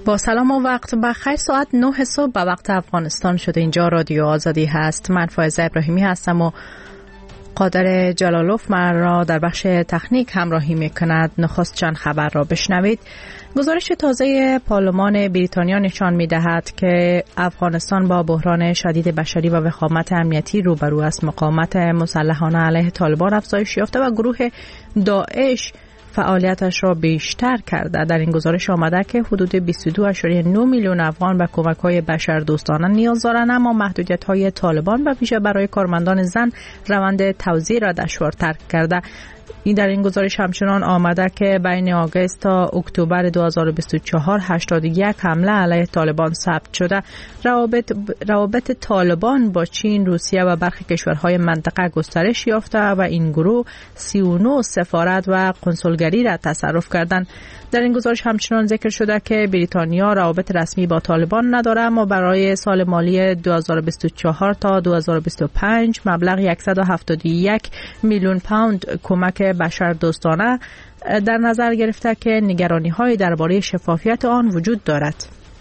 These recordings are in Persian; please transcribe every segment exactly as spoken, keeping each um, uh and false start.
با سلام و وقت بخیر. ساعت نه صبح به وقت افغانستان شده. اینجا رادیو آزادی هست. من فائزه ابراهیمی هستم و قادر جلالوف من را در بخش تکنیک همراهی میکند. نخست چند خبر را بشنوید. گزارش تازه پارلمان بریتانیا نشان می‌دهد که افغانستان با بحران شدید بشری و وخامت امنیتی روبرو است. مقاومت مسلحانه علیه طالبان افزایش یافته و گروه داعش فعالیتش را بیشتر کرده. در این گزارش آمده که حدود بیست و دو ممیز نه میلیون افغان به کمک‌های بشردوستانه نیاز دارند، اما محدودیت‌های طالبان و ویژه برای کارمندان زن روند توزیع را دشوارتر کرده. این در این گزارش همچنان آمده که بین آگوست تا اکتبر دو هزار و بیست و چهار هشتاد و یک حمله علیه طالبان ثبت شده. روابط روابط طالبان با چین، روسیه و برخی کشورهای منطقه گسترش یافته و این گروه سی و نه سفارت و کنسولگری را تصرف کردند. در این گزارش همچنان ذکر شده که بریتانیا روابط رسمی با طالبان ندارد، اما برای سال مالی دو هزار و بیست و چهار تا دو هزار و بیست و پنج مبلغ صد و هفتاد و یک میلیون پوند کمک بشردوستانه در نظر گرفته که نگرانی‌های درباره شفافیت آن وجود دارد.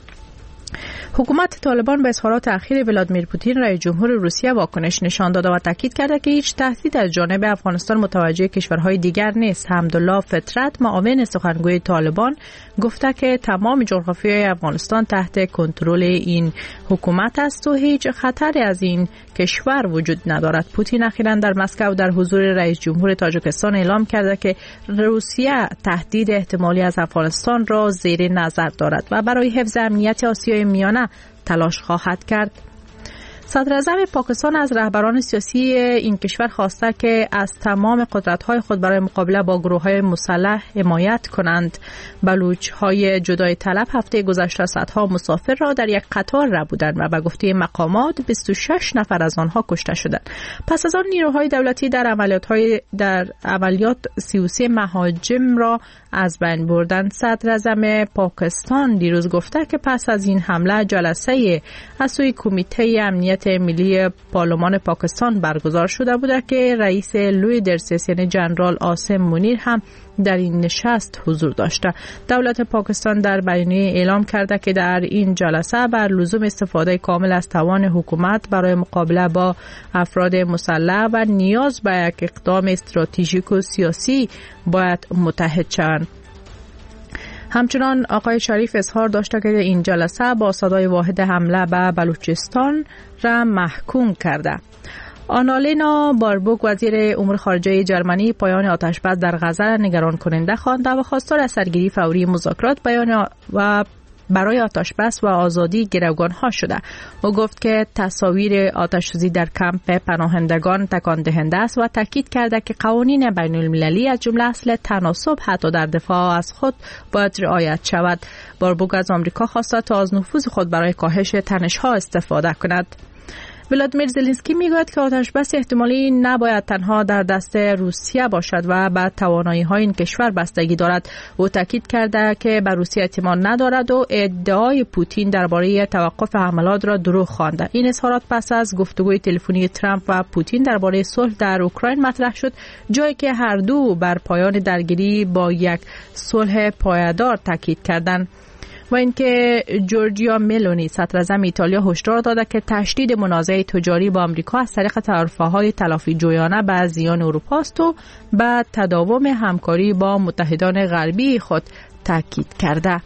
حکومت طالبان به اظهارات اخیر ولادیمیر پوتین رئیس جمهور روسیه واکنش نشان داده و تاکید کرده که هیچ تهدید از جانب افغانستان متوجه کشورهای دیگر نیست. حمدالله فطرت، معاون سخنگوی طالبان، گفته که تمام جغرافیای افغانستان تحت کنترل این حکومت است و هیچ خطری از این کشور وجود ندارد. پوتین اخیراً در مسکو در حضور رئیس جمهور تاجیکستان اعلام کرده که روسیه تهدید احتمالی از افغانستان را زیر نظر دارد و برای حفظ امنیت آسیای میانه تلاش خواهد کرد. صدر اعظم پاکستان از رهبران سیاسی این کشور خواسته که از تمام قدرت‌های خود برای مقابله با گروه‌های مسلح حمایت کنند. بلوچ‌های جدای طلب هفته گذشته صدها مسافر را در یک قطار ربودند و به گفته مقامات بیست و شش نفر از آنها کشته شدند. پس از آن نیروهای دولتی در عملیات‌های در عملیات سی و سه مهاجم را از بین بردند. صدر اعظم پاکستان دیروز گفته که پس از این حمله جلسه از سوی کمیته امنیت ملی پارلمان پاکستان برگزار شده بوده که رئیس لوی درسیس یعنی جنرال عاصم منیر هم در این نشست حضور داشته. دولت پاکستان در بیانیه اعلام کرده که در این جلسه بر لزوم استفاده کامل از توان حکومت برای مقابله با افراد مسلح و نیاز به یک اقدام استراتژیک و سیاسی باید متحد شوند. همچنان آقای شریف اظهار داشته که این جلسه با صدای واحد حمله به بلوچستان را محکوم کرده. آنالینا باربوک وزیر امور خارجه جرمنی پایان آتشبس در غزه نگران کننده خوانده و خواستار از سرگیری فوری مذاکرات بیان و برای آتشبس و آزادی گروگان‌ها شده. او گفت که تصاویر آتش‌سوزی در کمپ پناهندگان تکان دهنده است و تاکید کرده که قوانین بین‌المللی از جمله اصل تناسب حتی در دفاع از خود باید رعایت شود. باربوک از آمریکا خواسته تا از نفوذ خود برای کاهش تنش‌ها استفاده کند. ولادیمیر زلنسکی میگوید که آتشبس احتمالی نباید تنها در دست روسیه باشد و به توانایی‌های این کشور بستگی دارد. او تاکید کرده که به روسیه اعتماد ندارد و ادعای پوتین درباره توقف حملات را دروغ خوانده. این اظهارات پس از گفتگوی تلفنی ترامپ و پوتین درباره صلح در اوکراین مطرح شد، جایی که هر دو بر پایان درگیری با یک صلح پایدار تاکید کردند. و اینکه جورجیا ملونی صدر اعظم ایتالیا هشدار داده که تشدید منازعه تجاری با آمریکا از طریق تعرفه‌های تلافی جویانه به زیان اروپا است و به تداوم همکاری با متحدان غربی خود تاکید کرده.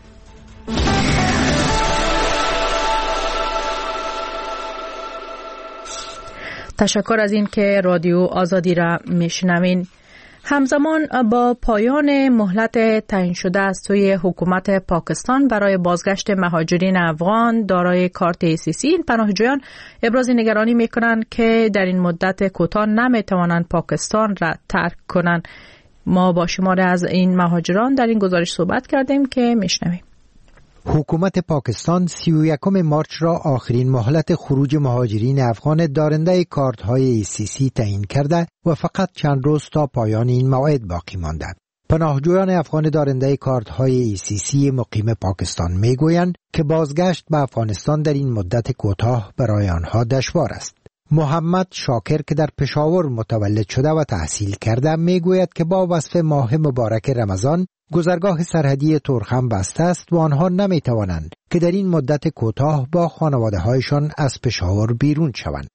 تشکر از این که رادیو آزادی را میشنوین. همزمان با پایان مهلت تعیین شده از سوی حکومت پاکستان برای بازگشت مهاجرین افغان دارای کارت ای سی سی، این پناهجویان ابراز نگرانی میکنند که در این مدت کوتاه نمیتوانند پاکستان را ترک کنند. ما با شماری از این مهاجران در این گزارش صحبت کردیم که میشنویم. حکومت پاکستان سی و یکم مارچ را آخرین مهلت خروج مهاجرین افغان دارنده کارت‌های ای سی سی تعیین کرده و فقط چند روز تا پایان این موعد باقی مانده. پناهجویان افغان دارنده کارت‌های ای سی سی مقیم پاکستان میگویند که بازگشت به افغانستان در این مدت کوتاه برای آنها دشوار است. محمد شاکر که در پشاور متولد شده و تحصیل کرده میگوید که با وصف ماه مبارک رمضان گذرگاه سرحدی تورخم بسته است و آنها نمی توانند که در این مدت کوتاه با خانواده هایشان از پشاور بیرون شوند.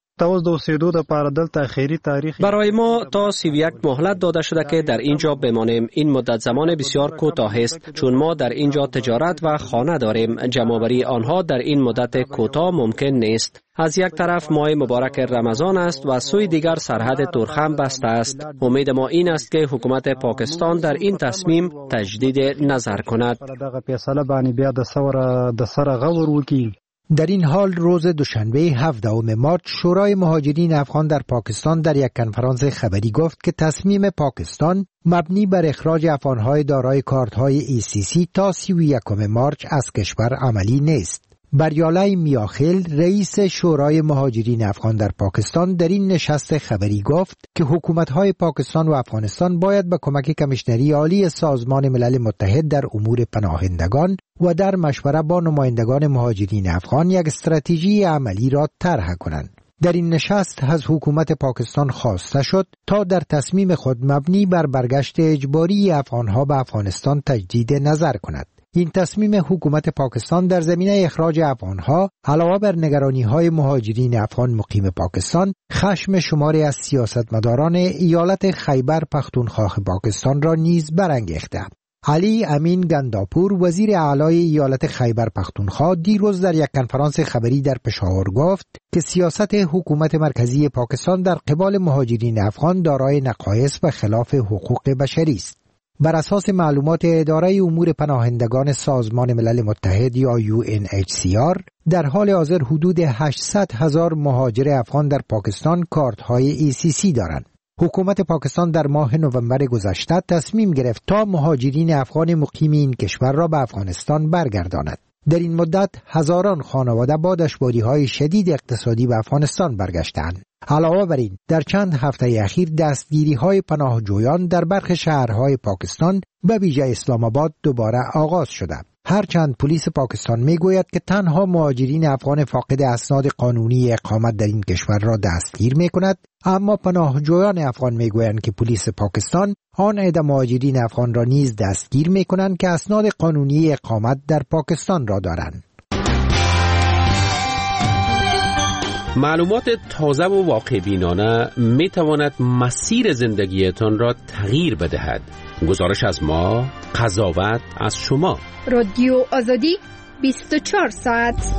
برای ما تا سی و یک مهلت داده شده که در اینجا بمانیم. این مدت زمان بسیار کوتاه است چون ما در اینجا تجارت و خانه داریم. جمع‌آوری آنها در این مدت کوتاه ممکن نیست. از یک طرف ماه مبارک رمضان است و سوی دیگر سرحد تورخم بسته است. امید ما این است که حکومت پاکستان در این تصمیم تجدید نظر کند. در این حال روز دوشنبه هفدهم مارس شورای مهاجرین افغان در پاکستان در یک کنفرانس خبری گفت که تصمیم پاکستان مبنی بر اخراج افغانهای دارای کارت‌های ای سی سی تا سی و یکم مارس از کشور عملی نیست. بریالای میاخیل رئیس شورای مهاجرین افغان در پاکستان در این نشست خبری گفت که حکومت‌های پاکستان و افغانستان باید به کمک کمیشنری عالی سازمان ملل متحد در امور پناهندگان و در مشوره با نمایندگان مهاجرین افغان یک استراتژی عملی را طرح کنند. در این نشست از حکومت پاکستان خواسته شد تا در تصمیم خود مبنی بر برگشت اجباری افغانها به افغانستان تجدید نظر کند. این تصمیم حکومت پاکستان در زمینه اخراج افغانها علاوه بر نگرانی‌های مهاجرین افغان مقیم پاکستان، خشم شماری از سیاستمداران ایالت خیبر پختونخوا پاکستان را نیز برانگیخته. علی امین گنداپور وزیر اعلی ایالت خیبر پختونخوا دیروز در یک کنفرانس خبری در پشاور گفت که سیاست حکومت مرکزی پاکستان در قبال مهاجرین افغان دارای نقایص و خلاف حقوق بشری است. بر اساس معلومات اداره امور پناهندگان سازمان ملل متحد یا یو ان اچ سی آر، در حال حاضر حدود هشتصد هزار مهاجر افغان در پاکستان کارت‌های ای سی سی دارند. حکومت پاکستان در ماه نوامبر گذشته تصمیم گرفت تا مهاجرین افغان مقیم این کشور را به افغانستان برگرداند. در این مدت هزاران خانواده با دشواری‌های شدید اقتصادی به افغانستان برگشتند. علاوه بر این، در چند هفته اخیر دستگیری‌های پناهجویان در برخی شهرهای پاکستان به ویژه اسلام آباد دوباره آغاز شده. هرچند پلیس پاکستان میگوید که تنها مهاجرین افغان فاقد اسناد قانونی اقامت در این کشور را دستگیر می‌کند، اما پناهجویان افغان میگویند که پلیس پاکستان آن عده مهاجرین افغان را نیز دستگیر می‌کنند که اسناد قانونی اقامت در پاکستان را دارند. معلومات تازه و واقع بینانه می تواند مسیر زندگیتان را تغییر بدهد. گزارش از ما، قضاوت از شما. رادیو آزادی بیست و چهار ساعت.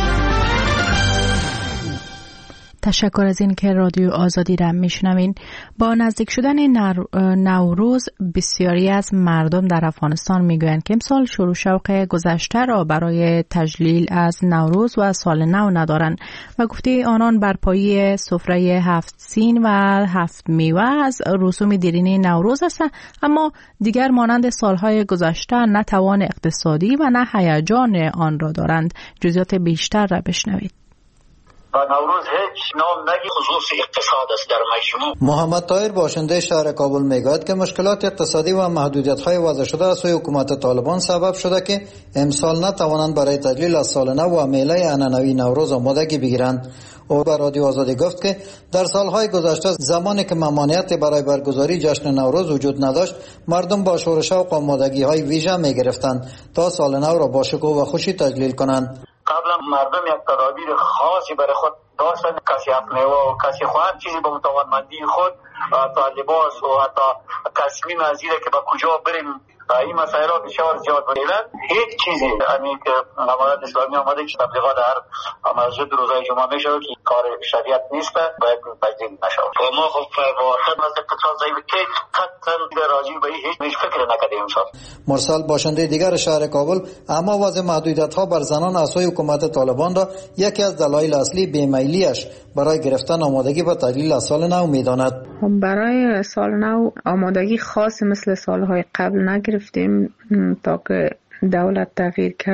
تشکر از این که رادیو آزادی را میشنوین. با نزدیک شدن نوروز بسیاری از مردم در افغانستان میگویند که امسال شروع شوق گذشته را برای تجلیل از نوروز و سال نو ندارند و گفته آنان بر پایه سفره هفت سین و هفت میوه از رسوم دیرینه نوروز است، اما دیگر مانند سالهای گذشته نه توان اقتصادی و نه هیجان آن را دارند. جزئیات بیشتر را بشنوید. و نوروز هیچ نام نگی خصوص اقتصاد است در مجموع. محمد طاهر باشنده شهر کابل میگوید که مشکلات اقتصادی و محدودیت‌های وضع شده از سوی حکومت طالبان سبب شده که امسال نتوانند برای تجلیل از سال نو و میله عنعنوی نوروز آمادگی بگیرند. او به رادیو آزادی گفت که در سالهای گذشته زمانی که ممانعت برای برگزاری جشن نوروز وجود نداشت، مردم با شور و شوق و آمادگی‌های ویژه می‌گرفتند تا سال نو را با شکوه و خوشی تجلیل کنند. قبلا مردم یک تدابیر خاصی برای خود داشتند، کسی افنیوه و کسی خواهد چیزی به توانمندی خود تا لباس و حتی تصمیم از اینه که به کجا بریم این مسائل ها بسیار زیاد بودند. هیچ چیزی همین که امارات اسلامی آمده که تبلیغات هر مسجد روزای جمعه میشه که کار شریعت نیست، باید تجدید نشود. و ما خب واقعا از اقتصاد ضعیف که قطعا راجع به هیچ فکر نکردیم امسال. مرسل باشنده دیگر شهر کابل اما وضع محدودیت ها بر زنان از سوی حکومت طالبان را یکی از دلایل اصلی بیمیلیش برای گرفتن آمادگی و تجلیل از سال نو میداند. برای سال نو آمادگی خاص مثل سالهای قبل نگرفتیم تا که دولت تغییر کرده و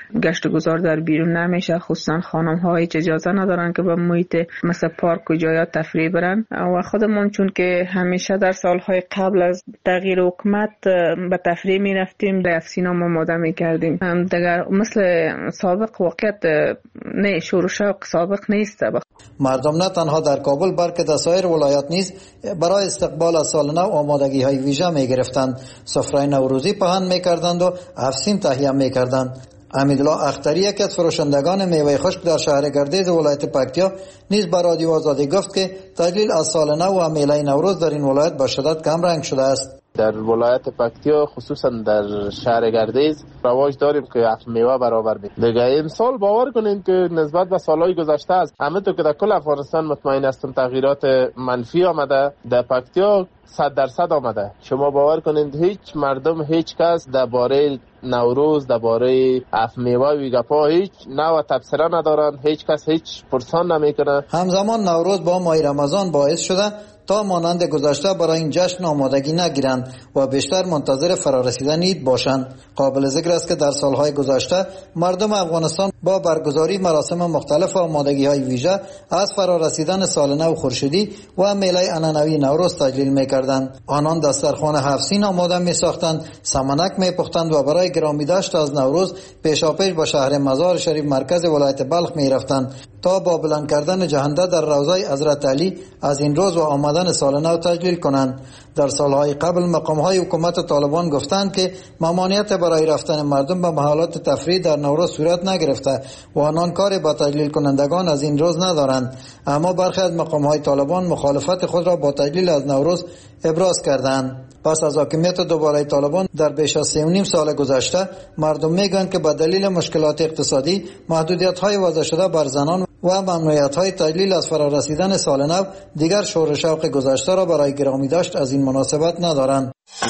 گشت و گذار در بیرون نمیشه، خصوصا خانم ها هیچ اجازه ندارن که به محیط مثل پارک و جایات تفریح برن. و خودمون چون که همیشه در سالهای قبل از تغییر حکومت به تفریح می رفتیم، در سینا ما آماده می کردیم. دیگر مثل سابق واقعیت نه، شور و شوق سابق نیست. مردم نه تنها در کابل بلکه در سایر ولایات نیز برای استقبال از سال نو آمادگی های ویژه می گرفتند. سفره نوروزی پهن می کردند و افسین تهیه می کردند. امیدالله اختری یکی از فروشندگان میوه خشک در شهر گردیز ولایت پکتیا نیز به رادیو آزادی گفت که تجلیل از سال نو و میله نوروز در این ولایت به شدت کم رنگ شده است. در ولایت پکتیا خصوصا در شهر گردیز رواج داریم که افت میوه برابر بید. دیگه امسال باور کنین که نسبت به سالهای گذشته است، همه تو که در کل افغانستان مطمئن هستم تغییرات منفی آمده، در پکتیا صد درصد آمده. شما باور کنین هیچ مردم، هیچ کس درباره نوروز، درباره افت میوه و گپا هیچ نوع تبصره ندارن، هیچ کس هیچ پرسان نمیکنه. همزمان نوروز با ماه رمضان باعث شده تا مانند گذشته برای این جشن آمادگی نگیرند و بیشتر منتظر فرارسیدن عید باشند. قابل ذکر است که در سالهای گذشته مردم افغانستان با برگزاری مراسم مختلف و آمادگی های ویژه از فرارسیدن سال نو خورشیدی و میله عنعنوی نوروز تجلیل میکردند. آنان دسترخوان هفسین آماده میساختند، سمنک میپختند و برای گرامی داشت از نوروز پیشاپیش به شهر مزار شریف مرکز ولایت بلخ میرفتند تا با بلند کردن جهنده در روضه حضرت علی از این روز و آمدن سال نو تجلیل کنند. در سالهای قبل مقامهای حکومت طالبان گفتند که ممانعت برای رفتن مردم به محلات تفریح در نوروز صورت نگرفته و آنان کاری با تجلیل کنندگان از این روز ندارند. اما برخی از مقامهای طالبان مخالفت خود را با تجلیل از نوروز ابراز کردند. پس از حاکمیت دوباره طالبان در بیش از سه و نیم سال گذشته مردم میگویند که به دلیل مشکلات اقتصادی، محدودیت‌های وضع شده بر زنان و ممنوعیت‌های تجلیل از فرارسیدن سال نو دیگر شور و شوق گذشته را برای گرامی داشت از این مناسبت ندارند.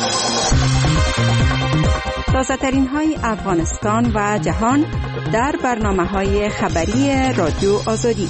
تازه‌ترین های افغانستان و جهان در برنامه‌های خبری رادیو آزادی.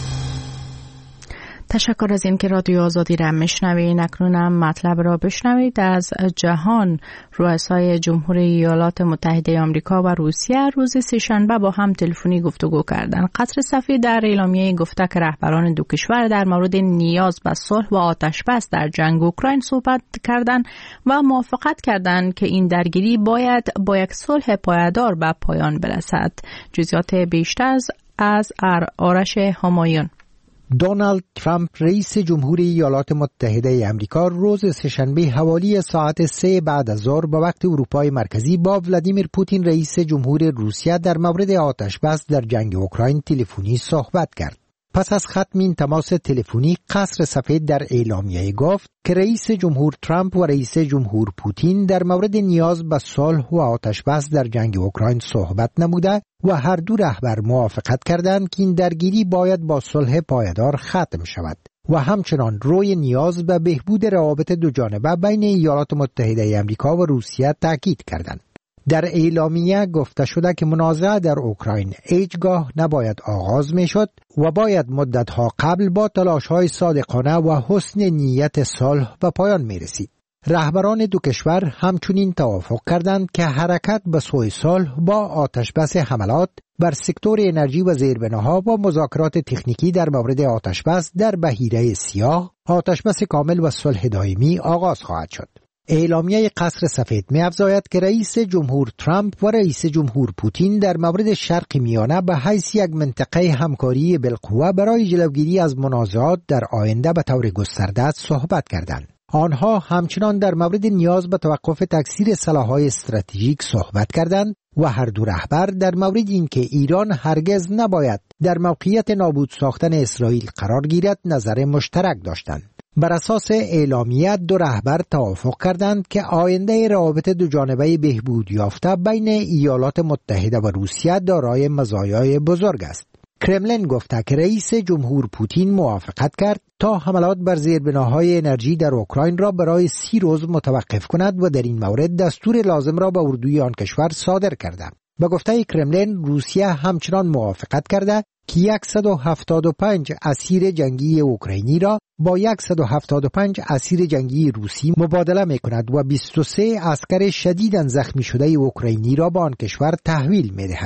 تشکر از اینکه رادیو آزادی را میشنوید. اکنونم مطلب را بشنوید. از جهان، رؤسای جمهوری ایالات متحده آمریکا و روسیه روز سه‌شنبه با هم تلفنی گفتگو کردند. قصر سفید در اعلامیه گفته که رهبران دو کشور در مورد نیاز به صلح و آتش‌بس در جنگ اوکراین صحبت کردند و موافقت کردند که این درگیری باید با یک صلح پایدار به پایان برسد. جزئیات بیشتر از آرش همایون. دونالد ترامپ رئیس جمهوری ایالات متحده آمریکا روز سه‌شنبه حوالی ساعت سه بعد از ظهر به وقت اروپای مرکزی با ولادیمیر پوتین رئیس جمهور روسیه در مورد آتش‌بس در جنگ اوکراین تلفنی صحبت کرد. پس از ختم این تماس تلفنی، قصر سفید در اعلامیه گفت که رئیس جمهور ترامپ و رئیس جمهور پوتین در مورد نیاز به صلح و آتش‌بس در جنگ اوکراین صحبت نموده و هر دو رهبر موافقت کردند که این درگیری باید با صلح پایدار ختم شود و همچنان روی نیاز به بهبود روابط دوجانبه بین ایالات متحده آمریکا و روسیه تاکید کردند. در اعلامیه گفته شده که منازعه در اوکراین هیچگاه نباید آغاز می شد و باید مدتها قبل با تلاش‌های صادقانه و حسن نیت صلح به پایان می رسید. رهبران دو کشور همچنین توافق کردند که حرکت به سوی صلح با آتش‌بس حملات بر سکتور انرژی و زیربناها و مذاکرات تکنیکی در مورد آتش‌بس در بحیره سیاه، آتش‌بس کامل و صلح دائمی آغاز خواهد شد. اعلامیه قصر سفید می‌افزاید که رئیس جمهور ترامپ و رئیس جمهور پوتین در مورد شرق میانه به حیث یک منطقه همکاری بالقوه برای جلوگیری از منازعات در آینده به طور گسترده صحبت کردند. آنها همچنان در مورد نیاز به توقف تکثیر سلاح‌های استراتژیک صحبت کردند و هر دو رهبر در مورد اینکه ایران هرگز نباید در موقعیت نابود ساختن اسرائیل قرار گیرد نظر مشترک داشتند. بر اساس اعلامیه دو رهبر توافق کردند که آینده روابط دوجانبه بهبود یافته بین ایالات متحده و روسیه دارای مزایای بزرگ است. کرملین گفته که رئیس جمهور پوتین موافقت کرد تا حملات بر زیربناهای انرژی در اوکراین را برای سی روز متوقف کند و در این مورد دستور لازم را به اردوی آن کشور صادر کرده. به گفته کرملین، روسیه همچنان موافقت کرده که صد و هفتاد و پنج اسیر جنگی اوکراینی را با صد و هفتاد و پنج اسیر جنگی روسی مبادله می کند و بیست و سه عسکر شدیداً زخمی شده اوکراینی را به آن کشور تحویل می دهد.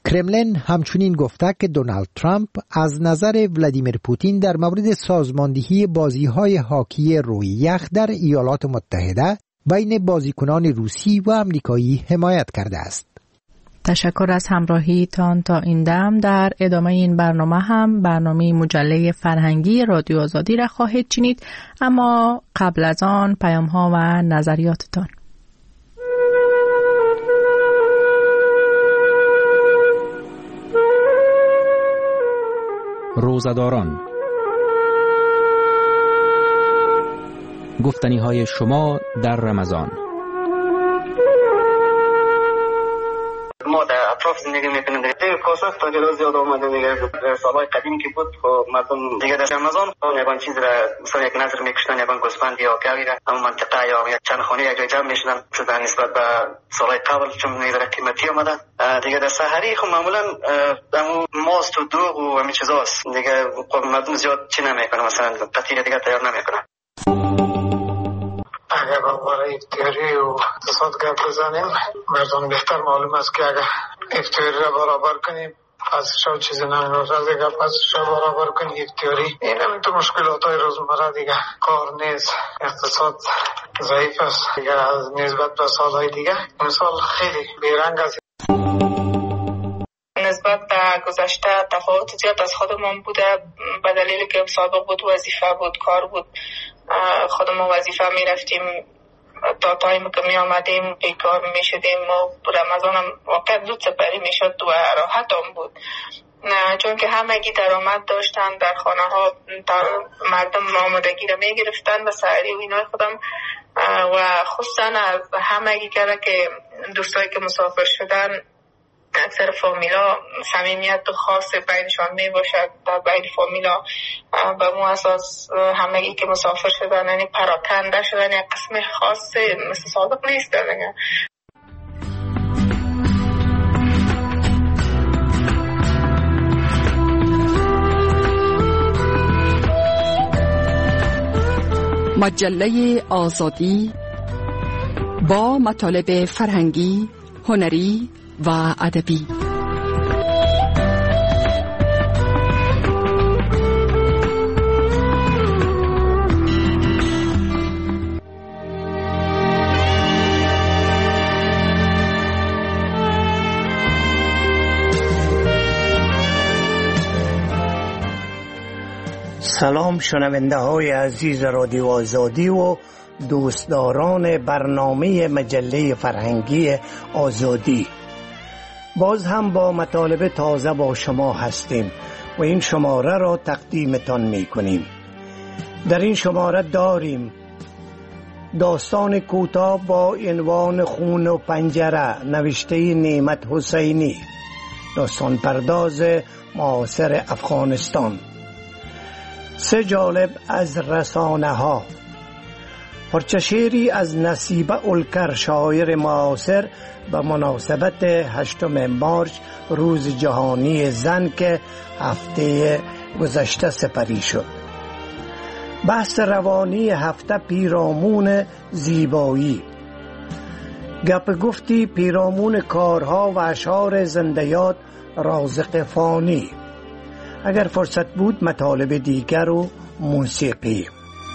کرملین همچنین گفته که دونالد ترامپ از نظر ولادیمیر پوتین در مورد سازماندهی بازی‌های هاکی روی یخ در ایالات متحده بین بازیکنان روسی و آمریکایی حمایت کرده است. تشکر از همراهیتان تا این دم. در ادامه این برنامه هم برنامه مجله فرهنگی رادیو آزادی را خواهید شنید، اما قبل از آن پیام ها و نظریاتتان. روزداران، گفتنی های شما در رمضان. ما در اطراف زندگی میکنیم دیگه، کاسه تاجرها زیاد آمده دیگه. سالهای قدیم که بود خب مردم دیگه در رمضان یگان چیز را مثلا یک نظر میکشتن، یگان گوسفند یا گاوی را اما منطقه یا چند خانه یک جای جمع میشدن در نسبت به سالهای قبل، چون میذاره قیمتی آمده دیگه. در سحری خب معمولا همون ماست و دوغ و همین چیزاست دیگه. خب مردم زیاد چی نمیکنه، مثلا قطعی دیگه تیار نمیکنه. اگر برای افطاری و اقتصاد گپ بزنیم، مردم بهتر معلوم است که اگر افطاری را برابر کنیم پس شو چیزی نمیشه دیگه، پس شو برابر کنیم افطاری. این هم تو مشکلات های روزمره دیگه، کار نیست، اقتصاد ضعیف است دیگه از نسبت به سالهای دیگه. مثال خیلی بیرنگ است. نسبت به گذشته تفاوت زیاد از خودمون بوده، به دلیلی که سابق بود وظیفه بود، کار بود، خودمون وظیفه می رفتیم تا تایم که می آمدیم بیکار می شدیم و رمضان هم واقعا زود سپری می شد و راحت هم بود، چون که همگی درآمد داشتن در خانه ها، مردم آمادگی را می گرفتن و سحری و اینای خودم و خصوصا از همگی کرده که دوستایی که مسافر شدن اکثر فامیلا صمیمیت خاص بینشان می باشد در بین فامیلا. به مو اساس همگی که مسافر شدن یعنی پراکنده شدن یک قسم خاص مثل سابق نیست دیگه. مجله آزادی با مطالب فرهنگی، هنری و ادبی. سلام شنونده های عزیز رادیو آزادی و دوستداران برنامه مجله فرهنگی آزادی. باز هم با مطالب تازه با شما هستیم و این شماره را تقدیمتان می کنیم. در این شماره داریم داستان کوتاه با عنوان خون و پنجره نوشته نعمت حسینی، داستان پرداز معاصر افغانستان. سه جالب از رسانه ها، پرچشیری از نصیبه الکر شاعر معاصر به مناسبت هشتم مارچ روز جهانی زن که هفته گذشته سپری شد. بحث روانی هفته پیرامون زیبایی، گپ گفتی پیرامون کارها و اشعار زندیات رازق فانی. اگر فرصت بود مطالب دیگر و موسیقی.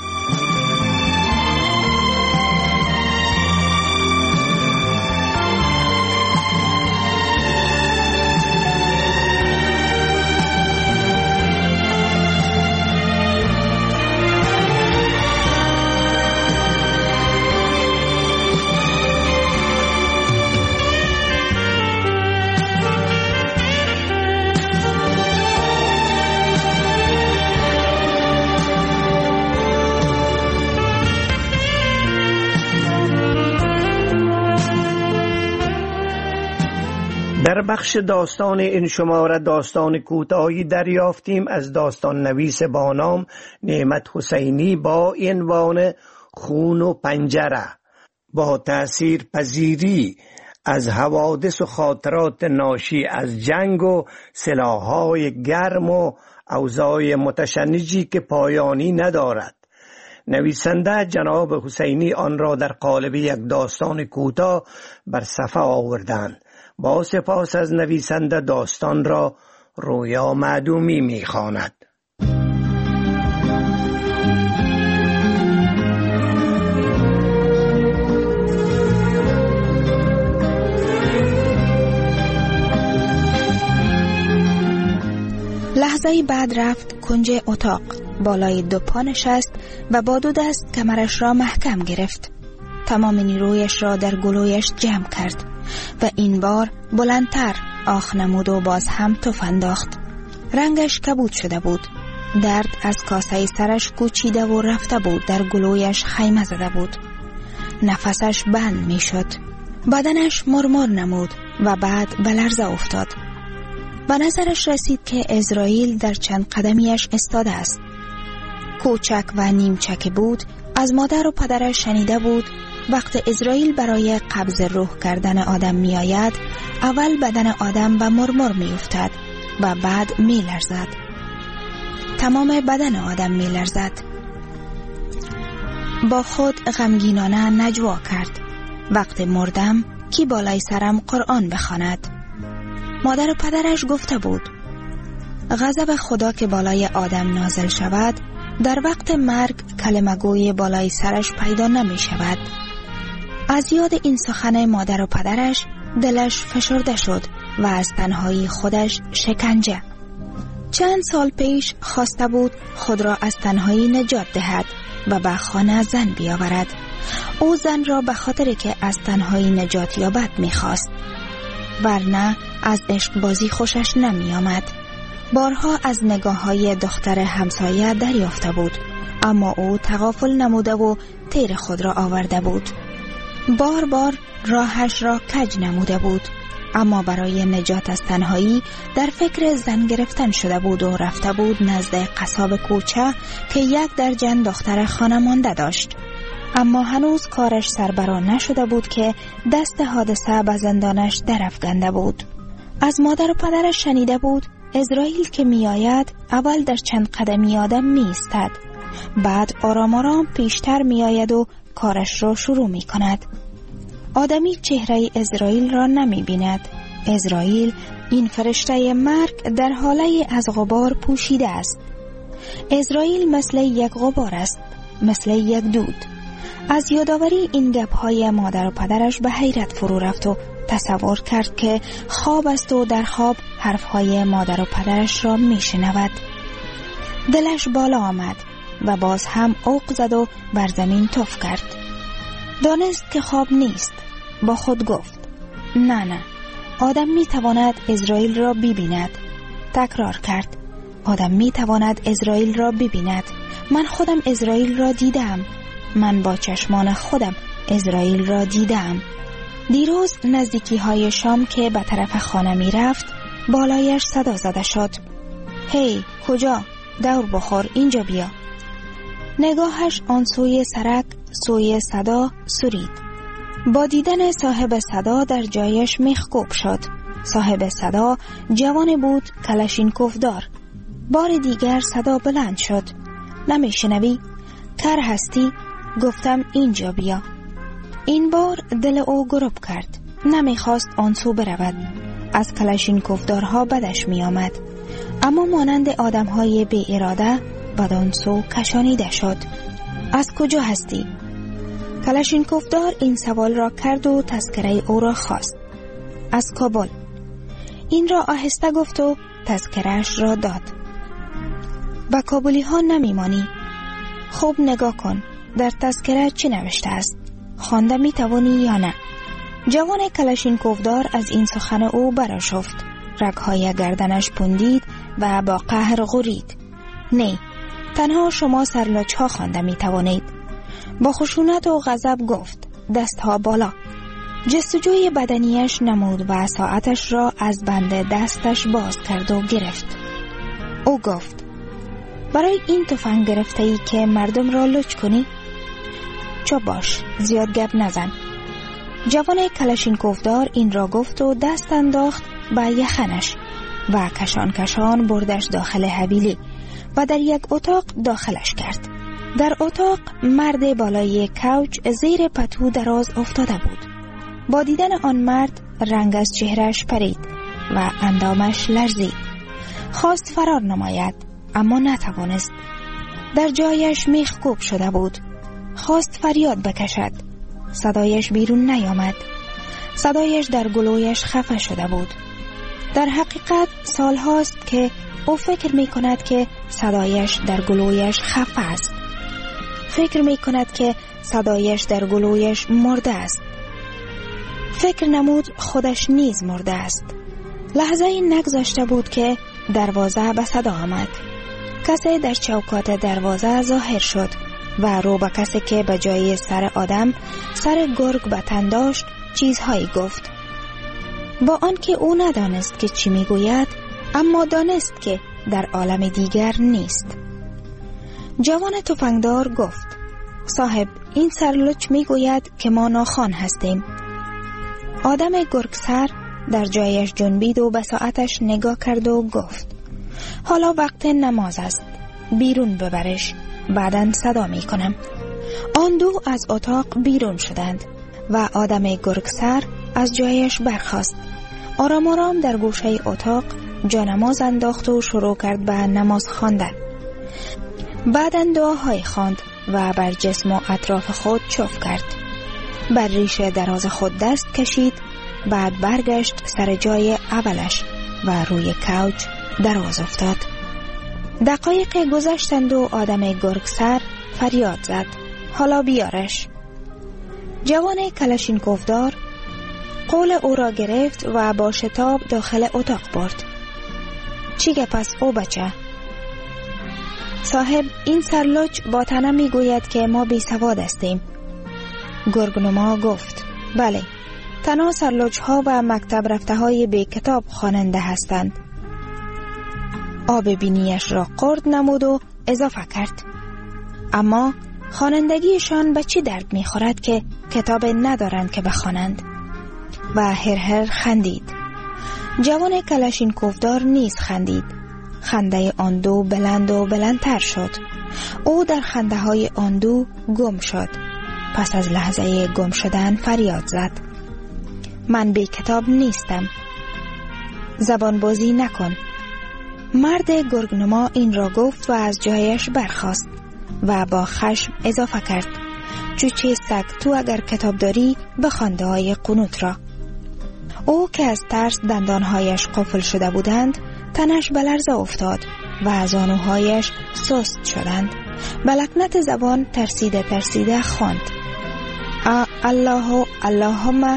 در بخش داستان این شماره داستان کوتاهی دریافتیم از داستان نویس با نام نعمت حسینی با عنوان خون و پنجره. با تأثیر پذیری از حوادث و خاطرات ناشی از جنگ و سلاح‌های گرم و اوضاع متشنجی که پایانی ندارد، نویسنده جناب حسینی آن را در قالب یک داستان کوتاه بر صفحه آوردند. با سپاس از نویسنده داستان را رویا معدومی می خواند. لحظه بعد رفت کنج اتاق، بالای دو پا نشست و با دو دست کمرش را محکم گرفت. تمام نیرویش را در گلویش جمع کرد و این بار بلندتر آخ نمود و باز هم تف انداخت. رنگش کبود شده بود. درد از کاسه سرش کوچیده و رفته بود، در گلویش خیمه زده بود. نفسش بند می شد. بدنش مرمر نمود و بعد به لرزه افتاد. به نظرش رسید که عزراییل در چند قدمیش استاده است. کوچک و نیمچک بود. از مادر و پدرش شنیده بود وقت عزراییل برای قبض روح کردن آدم می آید، اول بدن آدم به مرمر می افتد و بعد می لرزد. تمام بدن آدم می لرزد. با خود غمگینانه نجوا کرد: وقت مردم کی بالای سرم قرآن بخواند؟ مادر و پدرش گفته بود غضب خدا که بالای آدم نازل شود، در وقت مرگ کلمه گوی بالای سرش پیدا نمی شود. از یاد این سخن مادر و پدرش دلش فشرده شد و از تنهایی خودش شکنجه. چند سال پیش خواسته بود خود را از تنهایی نجات دهد و به خانه زن بیاورد. او زن را به خاطر که از تنهایی نجات یابد می خواست، ورنه از عشق بازی خوشش نمی آمد. بارها از نگاه های دختر همسایه دریافته بود، اما او تغافل نموده و تیر خود را آورده بود. بار بار راهش را کج نموده بود، اما برای نجات از تنهایی در فکر زن گرفتن شده بود و رفته بود نزد قصاب کوچه که یک درجن دختر خانمانده داشت. اما هنوز کارش سربرا نشده بود که دست حادثه به زندانش درافکنده بود. از مادر و پدرش شنیده بود عزراییل که می آید اول در چند قدمی آدم می ایستد، بعد آرام آرام پیشتر می آید و کارش را شروع می کند. آدمی چهره عزراییل را نمی بیند. عزراییل، این فرشته مرگ، در حاله از غبار پوشیده است. عزراییل مثل یک غبار است، مثل یک دود. از یادآوری این گپ‌های مادر و پدرش به حیرت فرو رفت و تصور کرد که خواب است و در خواب حرفهای مادر و پدرش را می شنود. دلش بالا آمد و باز هم اوق زد و بر زمین تف کرد. دانست که خواب نیست. با خود گفت نه نه، آدم می تواند عزراییل را ببیند. تکرار کرد آدم می تواند عزراییل را ببیند. من خودم عزراییل را دیدم. من با چشمان خودم عزراییل را دیدم. دیروز نزدیکی های شام که به طرف خانه می رفت، بالایش صدا زده شد: هی کجا؟ دور بخور، اینجا بیا. نگاهش آن سوی سرک، سوی صدا سرید. با دیدن صاحب صدا در جایش میخکوب شد. صاحب صدا جوان بود، کلاشینکوف دار. بار دیگر صدا بلند شد: نمیشنوی؟ کر هستی؟ گفتم اینجا بیا. این بار دل او گرب کرد. نمیخواست آن سو برود. از کلاشینکوف دارها بدش می آمد، اما مانند آدم های بی اراده بدان سو کشانیده شد. از کجا هستی؟ کلاشینکوف دار این سوال را کرد و تذکره او را خواست. از کابل. این را آهسته گفت و تذکرهش را داد. با کابلی ها نمی مانی؟ خوب نگاه کن در تذکره چی نوشته است؟ خوانده می توانی یا نه؟ جوان کلاشینکوف دار از این سخن او برآشفت. رگ‌های گردنش پوندید و با قهر غرید: نه، تنها شما سرلاچ ها خوانده می توانید. با خشونت و غضب گفت: دستها بالا. جستجوی بدنیش نمود و ساعتش را از بند دستش باز کرد و گرفت. او گفت: برای این تفنگ گرفته ای که مردم را لچ کنی؟ چوب باش، زیاد گپ نزن. جوان کلاشینکوف دار این را گفت و دست انداخت به یخنش و کشان کشان بردش داخل حویلی و در یک اتاق داخلش کرد. در اتاق مرد بالای کوچ زیر پتو دراز افتاده بود. با دیدن آن مرد رنگ از چهرهش پرید و اندامش لرزید. خواست فرار نماید اما نتوانست. در جایش میخکوب شده بود. خواست فریاد بکشد. صدایش بیرون نیامد. صدایش در گلویش خفه شده بود. در حقیقت سال هاست که او فکر می کند که صدایش در گلویش خفه است. فکر می کند که صدایش در گلویش مرده است. فکر نمود خودش نیز مرده است. لحظه این نگذاشته بود که دروازه به صدا آمد. کسی در چوکات دروازه ظاهر شد و رو به کسی که به جای سر آدم سر گرگ به تن داشت چیزهایی گفت. با آنکه او ندانست که چی میگوید، اما دانست که در عالم دیگر نیست. جوان تفنگدار گفت: صاحب، این سرلوچ میگوید که ما ناخوان هستیم. آدم گرگسر در جایش جنبید و به ساعتش نگاه کرد و گفت: حالا وقت نماز است، بیرون ببرش، بعداً صدا می کنم. آن دو از اتاق بیرون شدند و آدم گرگسر از جایش برخاست. آرام آرام در گوشه اتاق جانماز انداخت و شروع کرد به نماز خواندن. بعداً دعاهای خواند و بر جسم و اطراف خود چوف کرد. بر ریش دراز خود دست کشید. بعد برگشت سر جای اولش و روی کوچ دراز افتاد. دقایق گذشتند و آدم گرگسر فریاد زد: حالا بیارش. جوان کلاشینکوفدار قول او را گرفت و با شتاب داخل اتاق برد. چی گپ است او بچه؟ صاحب، این سرلوچ با تنه می گوید که ما بی سواد هستیم. گرگنما گفت: بله، تنها سرلوچ ها و مکتب رفته های بی کتاب خواننده هستند. آب بینیش را قرد نمود و اضافه کرد: اما خوانندگیشان به چی درد می خورد که کتاب ندارند که بخوانند؟ و هر هر خندید. جوان کلاشینکوفدار نیز خندید. خنده آن دو بلند و بلندتر شد. او در خنده های آن دو گم شد. پس از لحظه گم شدن فریاد زد: من بی کتاب نیستم. زبان بازی نکن. مرد گرگنما این را گفت و از جایش برخاست و با خشم اضافه کرد: چوچه سگ، تو اگر کتاب داری بخوانده های قنوت را. او که از ترس دندانهایش قفل شده بودند تنش به لرزه افتاد و زانوهایش سست شدند. به لکنت زبان ترسیده ترسیده خواند: الله اللهم.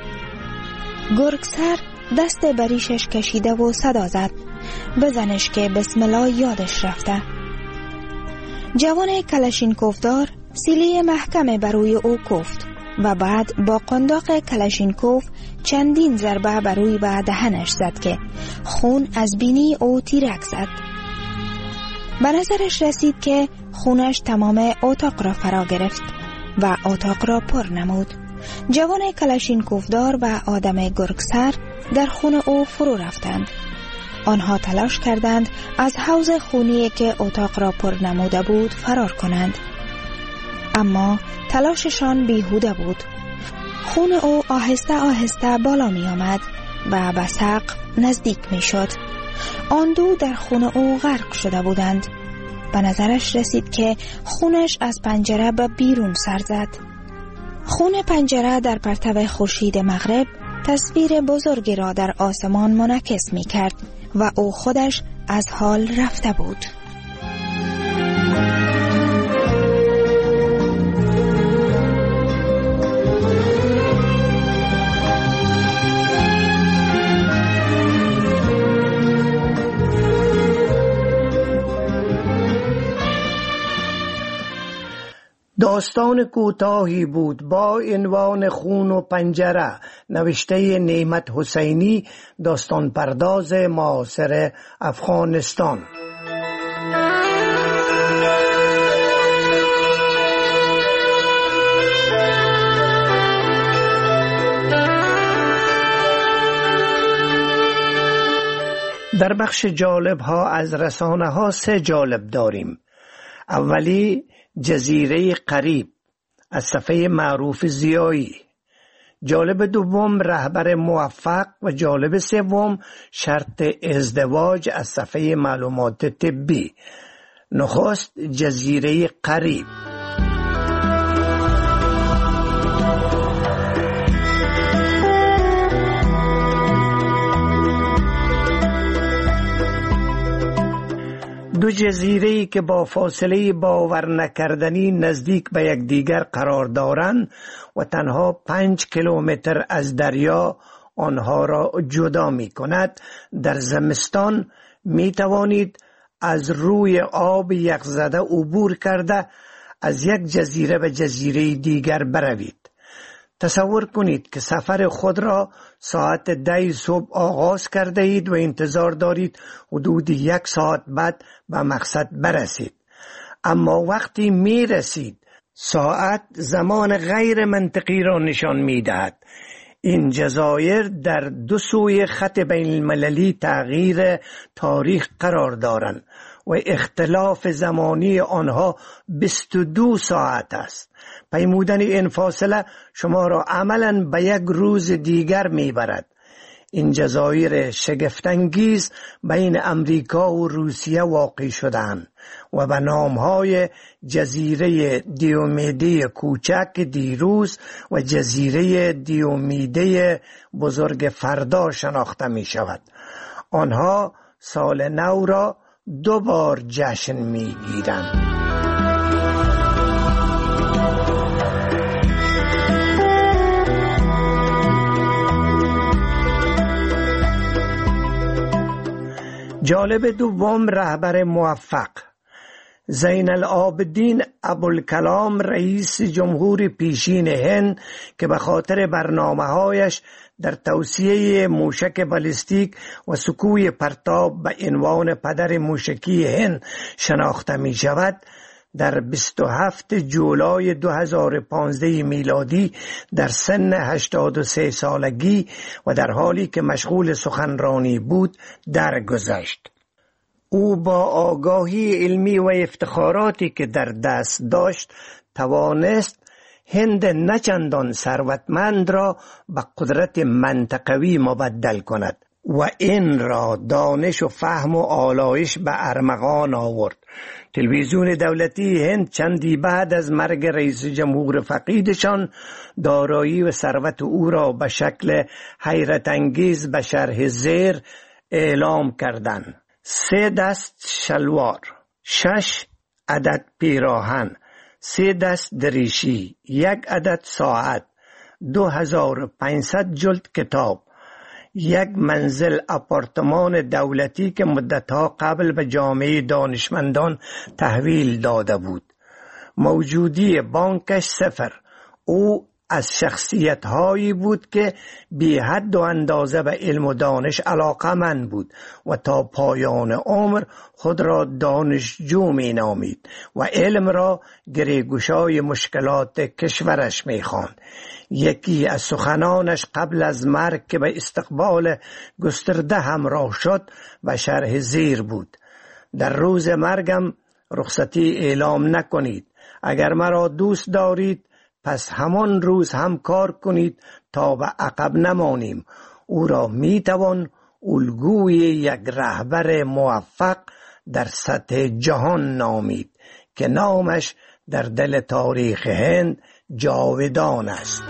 گرگسر دست بریشش کشیده و صدا زد: بزنش که بسم الله یادش رفته. جوان کلاشینکوفدار سیلی محکم بروی او کوفت و بعد با قنداق کلاشینکوف چندین ضربه بروی به دهنش زد که خون از بینی او تیرک زد. به نظرش رسید که خونش تمام اتاق را فرا گرفت و اتاق را پر نمود. جوان کلاشینکوفدار و آدم گرگسر در خون او فرو رفتند. آنها تلاش کردند از حوض خونی که اتاق را پر نموده بود فرار کنند، اما تلاششان بیهوده بود. خون او آهسته آهسته بالا می آمد و به سقف نزدیک می شد. آن دو در خون او غرق شده بودند. به نظرش رسید که خونش از پنجره به بیرون سر زد. خون پنجره در پرتو خورشید مغرب تصویر بزرگی را در آسمان منعکس می کرد و او خودش از حال رفته بود. داستان کوتاهی بود با عنوان خون و پنجره نوشته نعمت حسینی، داستان پرداز معاصر افغانستان. در بخش جالب ها از رسانه ها سه جالب داریم. اولی جزیره قریب از صفحه معروف زیایی. جالب دوم رهبر موفق و جالب سوم شرط ازدواج از صفحه معلومات طبی. نخست جزیره قریب. دو جزیره‌ای که با فاصله باور نکردنی نزدیک به یکدیگر قرار دارند و تنها پنج کیلومتر از دریا آنها را جدا می کند، در زمستان می توانید از روی آب یخزده عبور کرده از یک جزیره به جزیره دیگر بروید. تصور کنید که سفر خود را ساعت ده صبح آغاز کرده اید و انتظار دارید حدود یک ساعت بعد به مقصد برسید. اما وقتی می رسید ساعت زمان غیر منطقی را نشان می دهد. این جزایر در دو سوی خط بین المللی تغییر تاریخ قرار دارند و اختلاف زمانی آنها بیست و دو ساعت است. پیمودن این فاصله شما را عملاً به یک روز دیگر میبرد. این جزایر شگفت‌انگیز بین امریکا و روسیه واقع شدند و به نامهای جزیره دیومیده کوچک دیروز و جزیره دیومیده بزرگ فردا شناخته می شود. آنها سال نو را دو بار جشن می گیرند. جالب دوم رهبر موفق. زین العابدین ابوالکلام رئیس جمهور پیشین هند که به خاطر برنامه‌هایش در توسعه موشک بالستیک و سکوی پرتاب به عنوان پدر موشکی هند شناخته می شود، در بیست و هفتم جولای دو هزار و پانزده میلادی در سن هشتاد و سه سالگی و در حالی که مشغول سخنرانی بود درگذشت. او با آگاهی علمی و افتخاراتی که در دست داشت توانست هند نچندان ثروتمند را به قدرت منطقوی مبدل کند و این را دانش و فهم و آلایش به ارمغان آورد. تلویزیون دولتی هند چندی بعد از مرگ رئیس جمهور فقیدشان دارایی و ثروت او را به شکل حیرت انگیز به شرح زیر اعلام کردند: سه دست شلوار، شش عدد پیراهن، سه دست دریشی، یک عدد ساعت، دو هزار و پانصد جلد کتاب، یک منزل آپارتمان دولتی که مدتها قبل به جامعه دانشمندان تحویل داده بود. موجودی بانکش صفر. او از شخصیت هایی بود که بی حد و اندازه به علم و دانش علاقمند بود و تا پایان عمر خود را دانشجو می نامید و علم را گریگوشای مشکلات کشورش می خواند. یکی از سخنانش قبل از مرگ که به استقبال گسترده همراه شد و شرح زیر بود: در روز مرگم رخصتی اعلام نکنید. اگر مرا دوست دارید پس همان روز هم کار کنید تا به عقب نمانیم. او را می توان الگوی یک رهبر موفق در سطح جهان نامید که نامش در دل تاریخ هند جاودان است.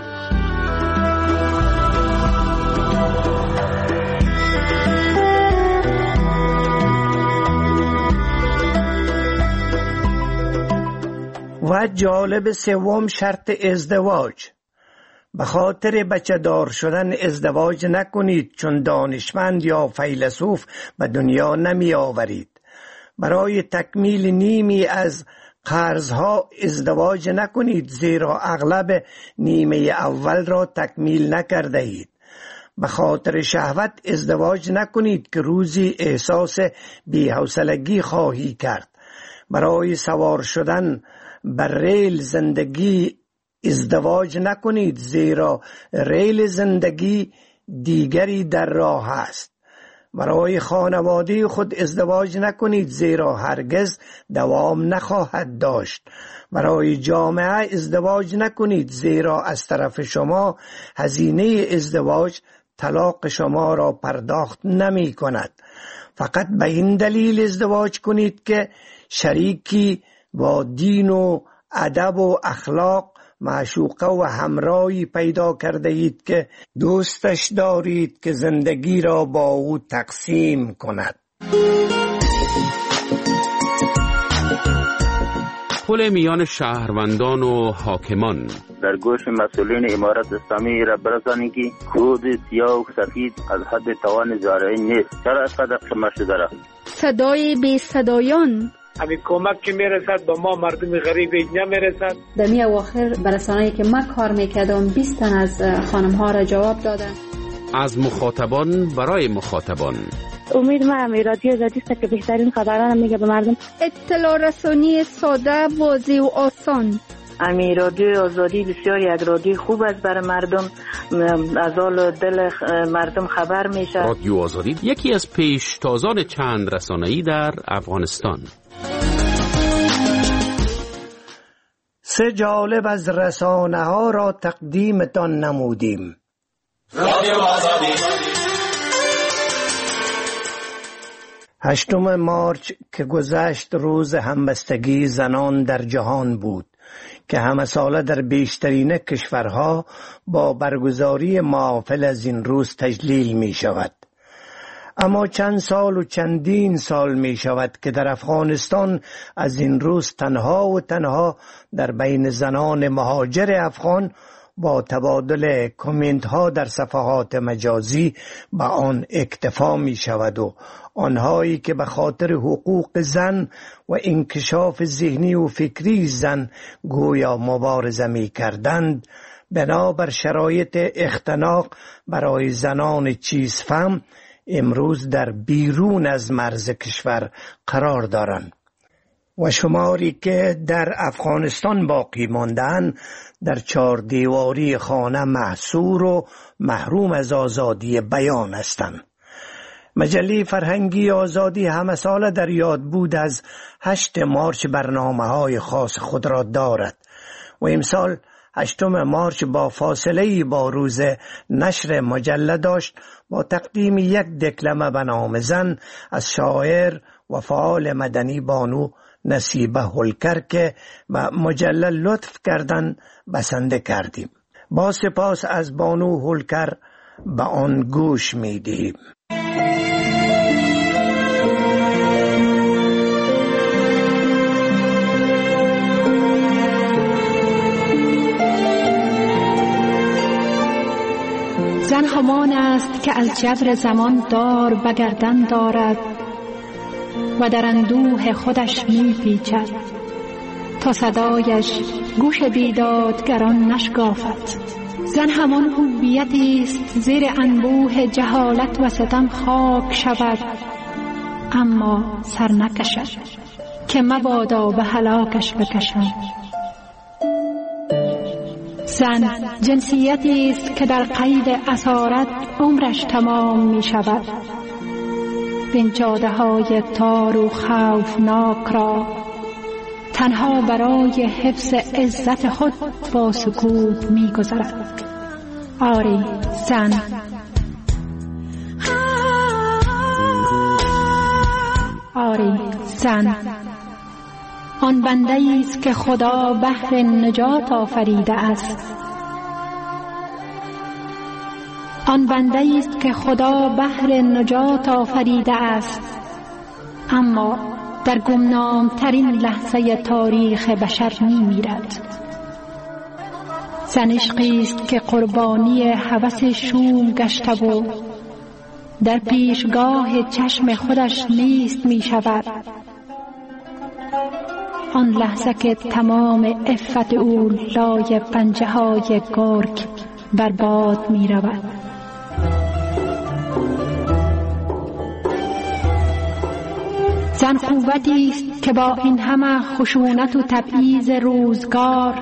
و جالب سوم شرط ازدواج. به خاطر بچه دار شدن ازدواج نکنید، چون دانشمند یا فیلسوف به دنیا نمی آورید. برای تکمیل نیمی از قرضها ازدواج نکنید، زیرا اغلب نیمه اول را تکمیل نکرده اید. به خاطر شهوت ازدواج نکنید که روزی احساس بی‌حوصلگی خواهی کرد. برای سوار شدن بر ریل زندگی ازدواج نکنید، زیرا ریل زندگی دیگری در راه است. برای خانواده خود ازدواج نکنید، زیرا هرگز دوام نخواهد داشت. برای جامعه ازدواج نکنید، زیرا از طرف شما هزینه ازدواج طلاق شما را پرداخت نمی کند. فقط به این دلیل ازدواج کنید که شریکی با دین و ادب و اخلاق، معشوقه و همراهی پیدا کرده اید که دوستش دارید که زندگی را با او تقسیم کند. پل میان شهروندان و حاکمان. در گوش مسئولین امارت اسلامی را برسانید که کود سیاه و سفید از حد توان زارعین نیست. چرا از قدر قمه شده را؟ صدای بی صدایان. همین کمک که میرسد با ما مردم غریب نمیرسد. در می اواخر برسانه‌ای که من کار میکردم بیست تن از خانم ها را جواب دادن. از مخاطبان برای مخاطبان. امید من رادیو آزادی است که بهترین خبران میگه به مردم. اطلاع رسانی ساده، واضح و آسان. امی رادیو آزادی بسیار یک رادیو خوب است برای مردم، از حال دل مردم خبر میشه. رادیو آزادی یکی از پیشتازان چند رسانه‌ای در افغانستان. سه جالب از رسانه ها را تقدیمتان نمودیم. رادیو آزادی. هشتم مارچ که گذشت روز همبستگی زنان در جهان بود که همه ساله در بیشترین کشورها با برگزاری محافل از این روز تجلیل می شود. اما چند سال و چندین سال می شود که در افغانستان از این روز تنها و تنها در بین زنان مهاجر افغان با تبادل کامنت ها در صفحات مجازی به آن اکتفا می شود و آنهایی که به خاطر حقوق زن و انکشاف ذهنی و فکری زن گویا مبارزه می کردند، بنابر شرایط اختناق برای زنان چیزفهم امروز در بیرون از مرز کشور قرار دارند و شماری که در افغانستان باقی ماندن در چهار دیواری خانه محصور و محروم از آزادی بیان هستند. مجله فرهنگی آزادی همه ساله در یاد بود از هشت مارچ برنامه های خاص خود را دارد و امسال هشتم مارچ با فاصله با روز نشر مجله داشت با تقدیم یک دکلمه به نام زن از شاعر و فعال مدنی بانو نصیبه هولکر که به مجله لطف کردن بسنده کردیم. با سپاس از بانو هولکر به آن گوش می دهیم. زن همان است که از جبر زمان دار به گردن دارد و در اندوه خودش می پیچد تا صدایش گوش بیدادگران نشکافد. زن همان هویتی است زیر انبوه جهالت و ستم خاک شود اما سر نکشد که مبادا به هلاکش بکشد. زن جنسیتی است که در قید اسارت عمرش تمام می شود. این جاده های تار و خوفناک را تنها برای حفظ عزت خود با سکوت می گذرد. آری زن. آری زن آن بنده است که خدا بهر نجات آفریده است. آن بنده است که خدا بهر نجات آفریده است اما در گمنام ترین لحظه تاریخ بشر می میرد. زن عشقی است که قربانی هوس شوم گشته و در پیشگاه چشم خودش نیست می شود. آن لحظه که تمام عفت او لای پنجه های گرگ برباد می رود. زن قوتی است که با این همه خشونت و تبعیض روزگار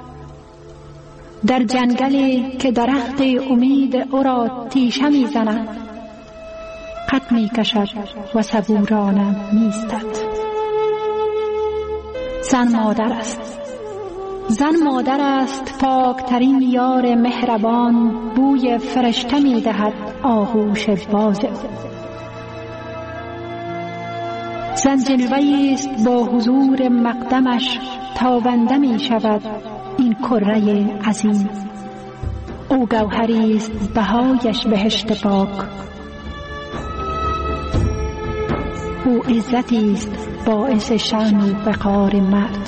در جنگلی که درخت امید او را تیشه می زند خط می کشد و صبورانه می ایستد. زن مادر است. زن مادر است پاکترین یار مهربان، بوی فرشته می دهد آغوش باز. زن جلوه‌ای است با حضور مقدمش تابنده می شود این کره عظیم. او گوهری است بهایش بهشت پاک. او عزتی است باعث شأن و وقار مرد.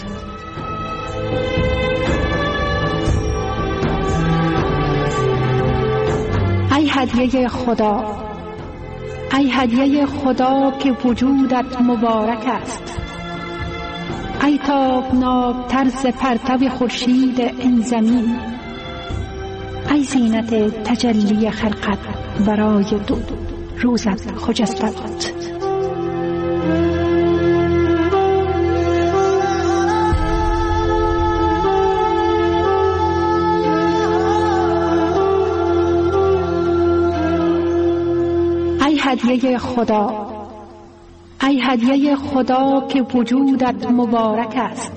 ای هدیه خدا، ای هدیه خدا که وجودت مبارک است. ای تابناک طرز پرتو خورشید این زمین. ای زینت تجلی خلقت برای دو روزت خجسته باد. ای هدیه خدا، ای هدیه خدا که وجودت مبارک است.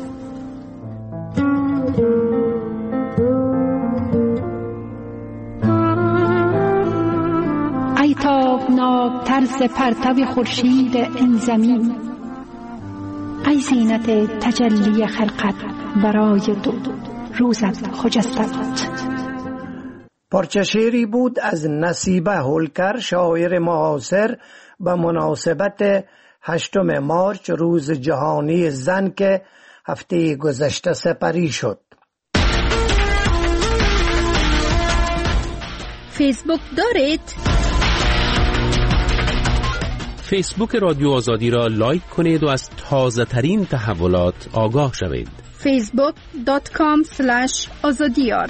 ای تابناک طرز پرتو خورشید این زمین. ای زینت تجلی خلقت برای دو روزت خجسته باد. پارچه شعری بود از نصیبه هولکر، شاعر معاصر، به مناسبت هشتم مارچ روز جهانی زن که هفته گذشته سپری شد. فیسبوک دارید؟ فیسبوک رادیو آزادی را لایک کنید و از تازه ترین تحولات آگاه شوید. فیسبوک دات کام اسلش آزادیار.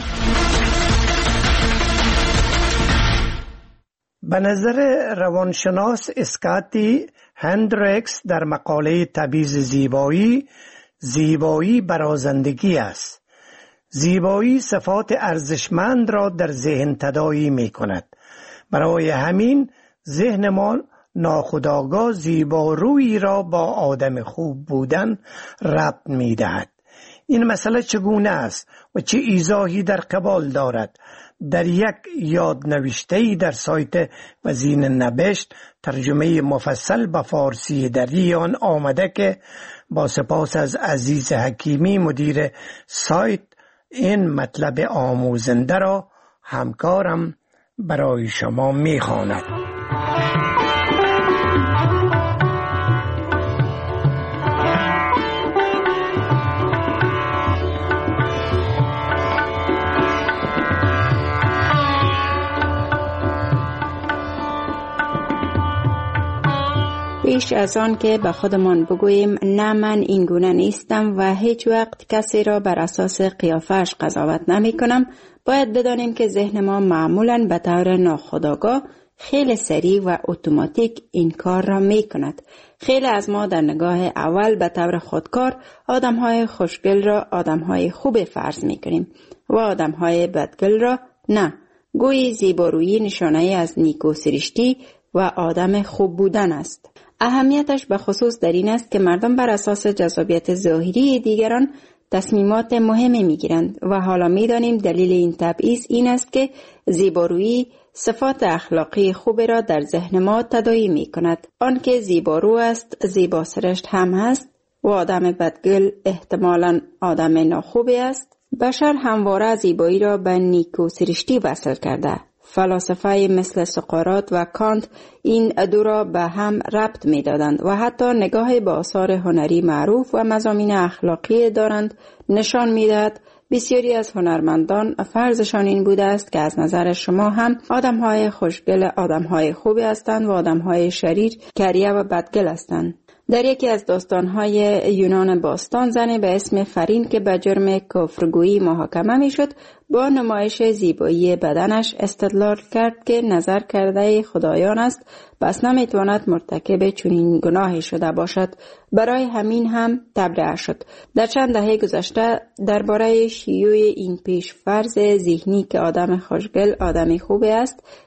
به نظر روانشناس اسکاتی هندریکس در مقاله تبعیض زیبایی، زیبایی برازندگی است. زیبایی صفات ارزشمند را در ذهن تداعی می کند. برای همین ذهن ما ناخودآگاه زیبارویی را با آدم خوب بودن ربط می دهد. این مسئله چگونه است و چه ایضاحی در قبال دارد؟ در یک یادنوشته‌ای در سایت وزین نبشت ترجمه مفصل به فارسی در آن آمده که با سپاس از عزیز حکیمی مدیر سایت این مطلب آموزنده را همکارم برای شما می‌خواند. پیش از آن که به خودمان بگوییم نه من این گونه نیستم و هیچ وقت کسی را بر اساس قیافش قضاوت نمی کنم، باید بدانیم که ذهن ما معمولاً به طور ناخودآگاه خیلی سریع و اتوماتیک این کار را می کند. خیلی از ما در نگاه اول به طور خودکار آدم‌های خوشگل را آدم‌های خوب فرض می کنیم و آدم‌های بدگل را نه. گویی زیبارویی نشانه از نیکو سرشتی و آدم خوب بودن است. اهمیتش به خصوص در این است که مردم بر اساس جذابیت ظاهری دیگران تصمیمات مهمی میگیرند و حالا میدانیم دلیل این تبعیض این است که زیبارویی صفات اخلاقی خوب را در ذهن ما تداعی می کند. آنکه زیبارو است زیبا سرشت هم هست و آدم بدگل احتمالاً آدم ناخوبی است. بشر همواره زیبایی را به نیکو سرشتی وصل کرده. فلاسفه مثل سقراط و کانت این دو را به هم ربط می دادند و حتی نگاه به آثار هنری معروف و مضامین اخلاقی دارند نشان می دهد بسیاری از هنرمندان فرضشان این بوده است که از نظر شما هم آدم‌های خوشگل آدم‌های خوبی هستند و آدم‌های شریر کریه و بدگل هستند. در یکی از داستان‌های یونان باستان زنی به اسم فرین که به جرم کفرگویی محاکمه می‌شد با نمایش زیبایی بدنش استدلال کرد که نظر کرده خدایان است، پس نمی‌تواند مرتکب چنین گناهی شده باشد. برای همین هم تبرئه شد. در چند دهه گذشته درباره شیوع این پیش فرض ذهنی که آدم خوشگل آدمی خوبی است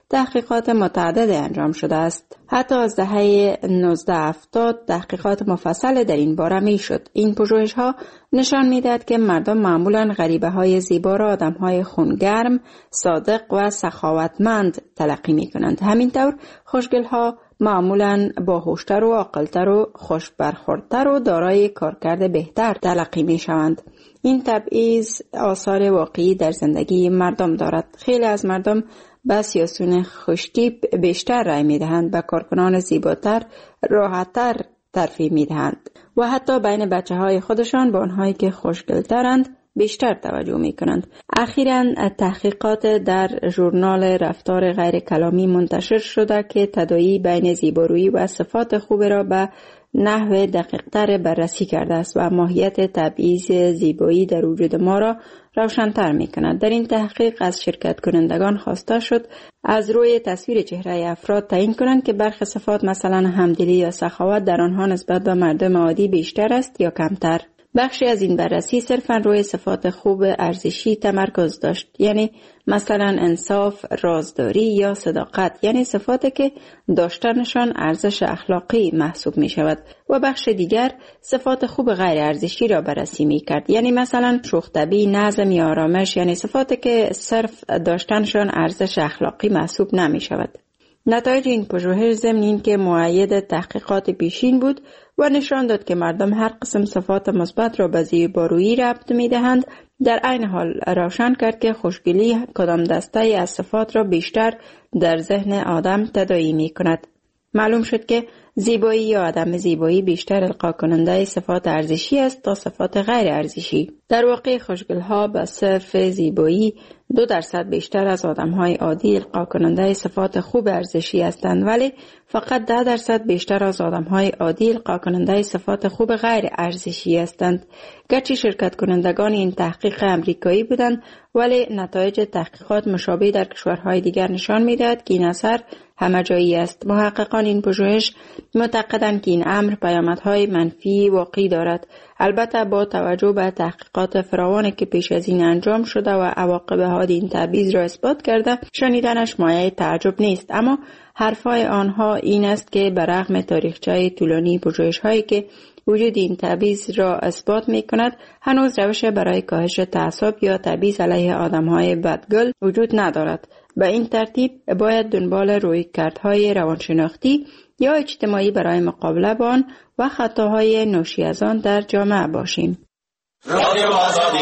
تحقیقات متعدد انجام شده است. حتی از دهه نوزده هفتاد تحقیقات مفصل در این باره می شد. این پژوهش ها نشان می دهد که مردم معمولا غریبه های زیبا را آدم های خونگرم، صادق و سخاوتمند تلقی می کنند. همینطور خوشگل ها معمولا باهوشتر و عاقلتر و خوش برخوردتر و دارای کارکرد بهتر تلقی می شوند. این تبعیض آثار واقعی در زندگی مردم دارد. خیلی از مردم به سیاسیون خوشتیپ بیشتر رای می دهند، به کارکنان زیباتر راحتتر ترفیع می دهند و حتی بین بچه های خودشان به آنهایی که خوشگلترند بیشتر توجه می کنند. اخیراً تحقیقات در ژورنال رفتار غیر کلامی منتشر شده که تداعی بین زیبارویی و صفات خوب را به نحو دقیق‌تر بررسی کرده است و ماهیت تبعیض زیبایی در وجود ما را روشن‌تر می‌کند. در این تحقیق از شرکت کنندگان خواسته شد از روی تصویر چهره افراد تعیین کنند که برخی صفات مثلا همدلی یا سخاوت در آنها نسبت به مردم عادی بیشتر است یا کمتر. بخشی از این بررسی صرفاً روی صفات خوب ارزشی تمرکز داشت، یعنی مثلا انصاف، رازداری یا صداقت، یعنی صفاتی که داشتنشان ارزش اخلاقی محسوب می شود، و بخش دیگر صفات خوب غیر ارزشی را بررسی می کرد، یعنی مثلا شوخ‌طبعی، نظم یا آرامش، یعنی صفاتی که صرف داشتنشان ارزش اخلاقی محسوب نمی شود. نتایج این پژوهش ضمن این که مؤید تحقیقات پیشین بود و نشان داد که مردم هر قسم صفات مثبت را به زیبارویی ربط می‌دهند، در عین حال روشن کرد که خوشگلی کدام دسته از صفات را بیشتر در ذهن آدم تداعی می‌کند. معلوم شد که زیبایی یا عدم زیبایی بیشتر القا کننده صفات ارزشی است تا صفات غیر ارزشی. در واقع خوشگل‌ها به صرف زیبایی دو درصد بیشتر از آدم‌های عادی القا کننده صفات خوب ارزشی هستند، ولی فقط ده درصد بیشتر از آدم‌های عادی القا کننده صفات خوب غیر ارزشی هستند. گرچه شرکت کنندگان این تحقیق امریکایی بودند، ولی نتایج تحقیقات مشابه در کشورهای دیگر نشان می‌دهد که این اثر همه جایی است. محققان این پژوهش معتقدند که این امر پیامدهای منفی واقعی دارد. البته با توجه به تحقیقات فراوانی که پیش از این انجام شده و عواقب حاد این تبعیض را اثبات کرده، شنیدنش مایه تعجب نیست، اما حرفای آنها این است که برغم تاریخچه طولانی پژوهش‌هایی که وجود این تبعیض را اثبات می کند، هنوز روش برای کاهش تعصب یا تبعیض علیه آدم‌های بدگل وجود ندارد. به این ترتیب باید دنبال رویکردهای روانشناختی یا اجتماعی برای مقابله با آن و خطاهای ناشی از آن در جامعه باشیم. رادیو آزادی.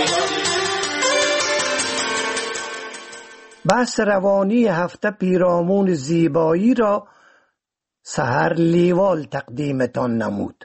بحث روانی هفته پیرامون زیبایی را سحر لیوال تقدیمتان نمود.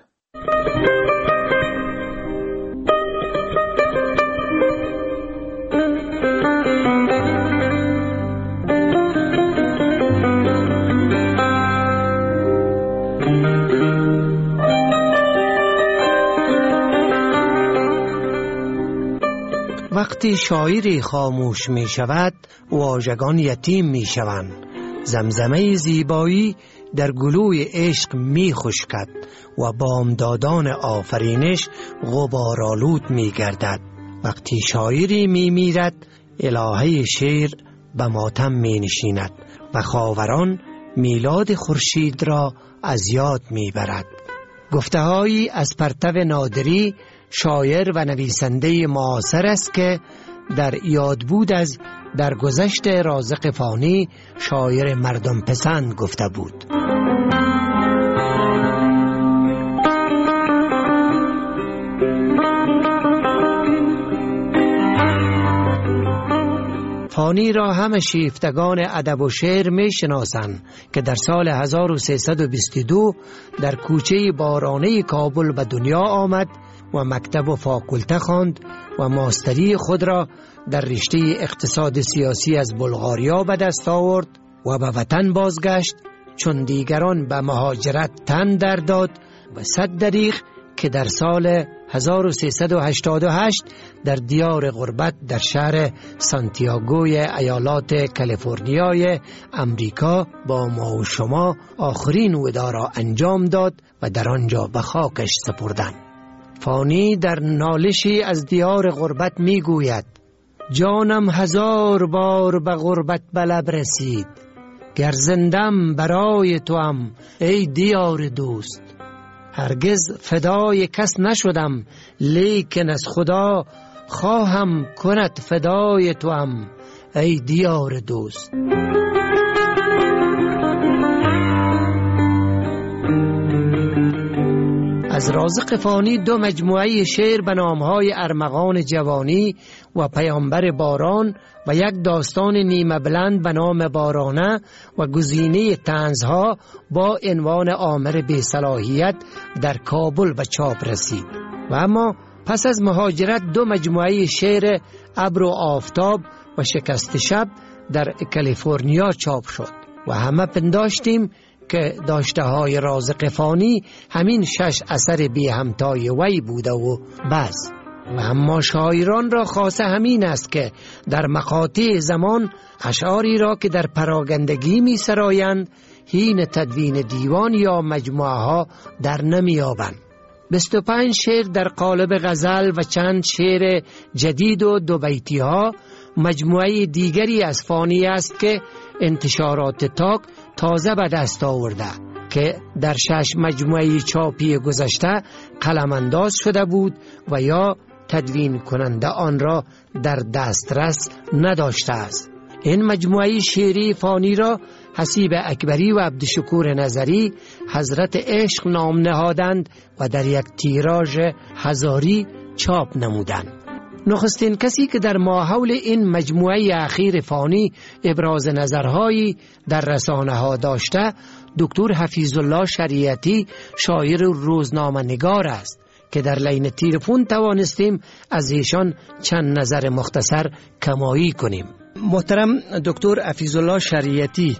وقتی شاعری خاموش می شود، واژگان یتیم می شوند. زمزمه زیبایی در گلوی عشق می خشکد و بامدادان آفرینش غبارآلود می گردد. وقتی شاعری می میرد، الهه شعر به ماتم می نشیند و خاوران میلاد خورشید را از یاد می برد. گفته‌هایی از پرتو نادری، شاعر و نویسنده معاصر است که در یاد بود از درگذشت رازق فانی، شاعر مردم پسند گفته بود. فانی را همه شیفتگان ادب و شعر می شناسند که در سال هزار و سیصد و بیست و دو در کوچه بارانه کابل به دنیا آمد و مکتب و فاکولته خواند و ماستری خود را در رشته اقتصاد سیاسی از بلغاریا به دست آورد و به وطن بازگشت، چون دیگران به مهاجرت تن در داد و صد دریغ که در سال هزار و سیصد و هشتاد و هشت در دیار غربت در شهر سانتیاگوی ایالات کالیفرنیای امریکا با ما و شما آخرین وداع را انجام داد و در آنجا به خاکش سپردند. فانی در نالشی از دیار غربت می گوید: جانم هزار بار به غربت بلب رسید، گر زندم برای توام ای دیار دوست. هرگز فدای کس نشدم لیکن از خدا خواهم کند فدای توام ای دیار دوست. از رازق فانی دو مجموعه شعر به نامهای ارمغان جوانی و پیامبر باران و یک داستان نیمه بلند به نام بارانه و گزینه طنزها با عنوان آمر بی‌صلاحیت در کابل به چاپ رسید. و اما پس از مهاجرت دو مجموعه شعر ابر و آفتاب و شکست شب در کالیفرنیا چاپ شد و همه پنداشتیم که داشته های رازق فانی همین شش اثر بی همتای وی بوده و بس. و اما شاعران را خاصه همین است که در مقاطع زمان اشعاری را که در پراگندگی می سرایند حین تدوین دیوان یا مجموعه ها در نمی آبند. بیست و پنج شعر در قالب غزل و چند شعر جدید و دو بیتی ها مجموعه دیگری از فانی است که انتشارات تاک تازه به دست آورده که در شش مجموعه چاپی گذشته قلم انداز شده بود و یا تدوین کننده آن را در دسترس نداشته است. این مجموعه شعری فانی را حسیب اکبری و عبدالشکور نظری حضرت عشق نام نهادند و در یک تیراژ هزاری چاپ نمودند. نخستین کسی که در ماحول این مجموعه اخیر فانی ابراز نظرهایی در رسانه ها داشته دکتر حفیظ الله شریعتی شاعر و روزنامه نگار است که در لین تلفن توانستیم از ایشان چند نظر مختصر کمایی کنیم. محترم دکتر حفیظ الله شریعتی،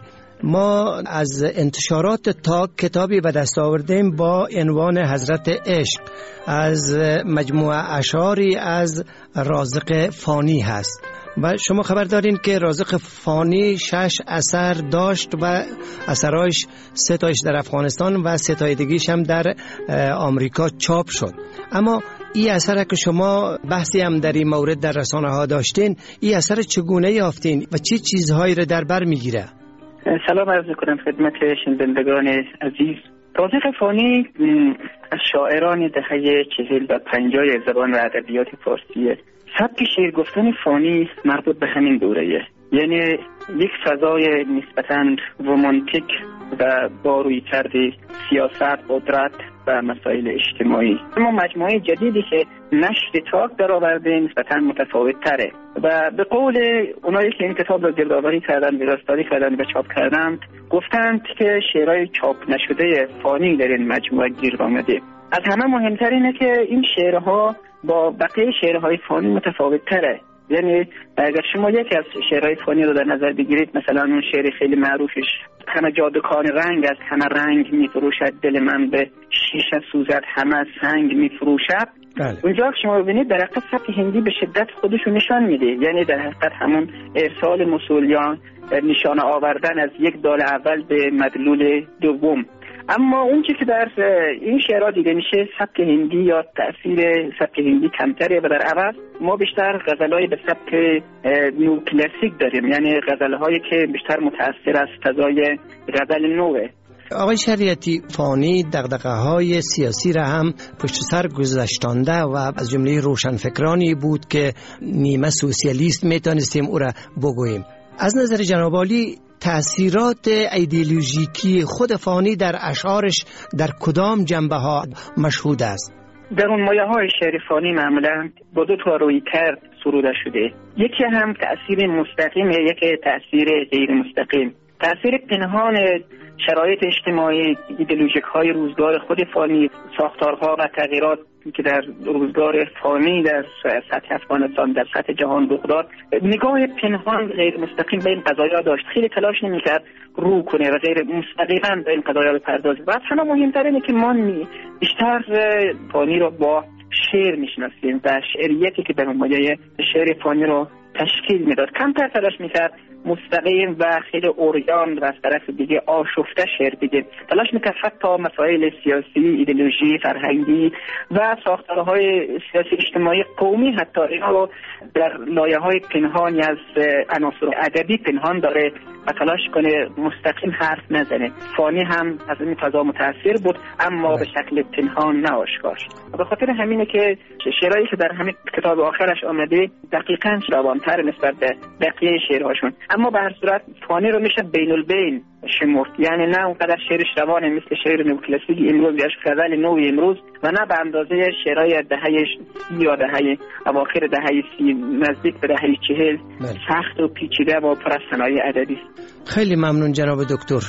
ما از انتشارات تاک کتابی به دست آوردیم با عنوان حضرت عشق از مجموعه اشعاری از رازق فانی هست و شما خبر دارین که رازق فانی شش اثر داشت و اثرایش سه تایش در افغانستان و سه تای دیگیش هم در آمریکا چاپ شد. اما این اثر که شما بحثی هم در این مورد در رسانه ها داشتین، این اثر چگونه یافتین و چه چیزهایی را در بر میگیره؟ سلام عرض میکنم خدمت شنوندگان عزیز. رازق فانی از شاعران دهه چهل و پنجاه زبان و ادبیات فارسیه. سبک شعر گفتن فانی مربوط به همین دوره‌ایه، یعنی یک فضای نسبتاً رمانتیک و با روی کرد سیاست، قدرت و مسائل اجتماعی. اما مجموعه جدیدی که نشر تاک در آورده نسبتاً متفاوت تره و به قول اونایی که این کتاب را گردآوری کردن، ویراستاری کردن و چاپ کردند، گفتند که شعرهای چاپ نشده فانی در این مجموعه گیر آمده. از همه مهمتر اینه که این شعرها با بقیه شعرهای فانی متفاوت تره. یعنی اگر شما یکی از شعرهای فانی رو در نظر بگیرید، مثلا اون شعر خیلی معروفش همه جادوکان رنگ است، همه رنگ میفروشد دل من به شیشه سوزد، همه سنگ میفروشد. بله. اونجا شما ببینید در حقیقت سبک هندی به شدت خودشو نشان میده، یعنی در حقیقت همون ارسال مسئولیان، نشان آوردن از یک دال اول به مدلول دوم. اما اون چیزی که در این شعرها دیده میشه سبک هندی یا تأثیر سبک هندی کمتره و در عوض ما بیشتر غزلهای به سبک نو کلاسیک داریم، یعنی غزلهایی که بیشتر متأثر از فضای غزل نوه. آقای شریعتی، فانی دغدغه‌های سیاسی را هم پشت سر گذاشتانده و از جمله روشنفکرانی بود که نیمه سوسیالیست میتونستیم او را بگوییم. از نظر جناب عالی تأثیرات ایدئولوژیکی خود فانی در اشعارش در کدام جنبه ها مشهود است؟ در اون مایه های شعر فانی معمولا با دو تا روی کرد سروده شده. یکی هم تأثیر مستقیم، یکی تأثیر غیر مستقیم. تأثیر پنهان شرایط اجتماعی، ایدئولوژیک های روزگار خود فانی، ساختارها و تغییرات که در روزگار فانی در سطح افغانستان، در سطح جهان رخ داد، نگاه پنهان غیر مستقیم به این قضایا داشت. خیلی تلاش نمی‌کرد رو کنه و غیر مستقیما به این قضایا بپردازه. و اصلا مهمتر اینه که ما بیشتر فانی رو با شعر میشناسیم و شعریتی که در مایه شعر فانی رو تشکیل میداد. کمتر تلاش میکرد مستقیم و خیلی اوریان و از طرف دیگه آشفته شعر بگه. تلاش میکرد حتی مسائل سیاسی، ایدئولوژی، فرهنگی و ساختارهای سیاسی اجتماعی قومی حتی اینا رو در لایه‌های پنهانی از عناصر ادبی پنهان داره و تلاش کنه مستقیم حرف نزنه. فانی هم از این فضا متاثر بود اما به شکل پنهان نه آشکار. به خاطر همینه که شعرهایی که در همین کتاب آخرش آمده دقیقاً روان‌تر نسبت به بقیه شعرهاشون، اما به هر صورت فانی رو میشه بین البین شمرد، یعنی نه اونقدر شعرش روانه مثل شعر نوکلاسیک امروز یا غزل نو امروز و نه به اندازه شعرهای دهه سی یا دهه اواخر دهه سی نزدیک به دهه چهل سخت و پیچیده و پر از صنایع ادبی. خیلی ممنون جناب دکتر.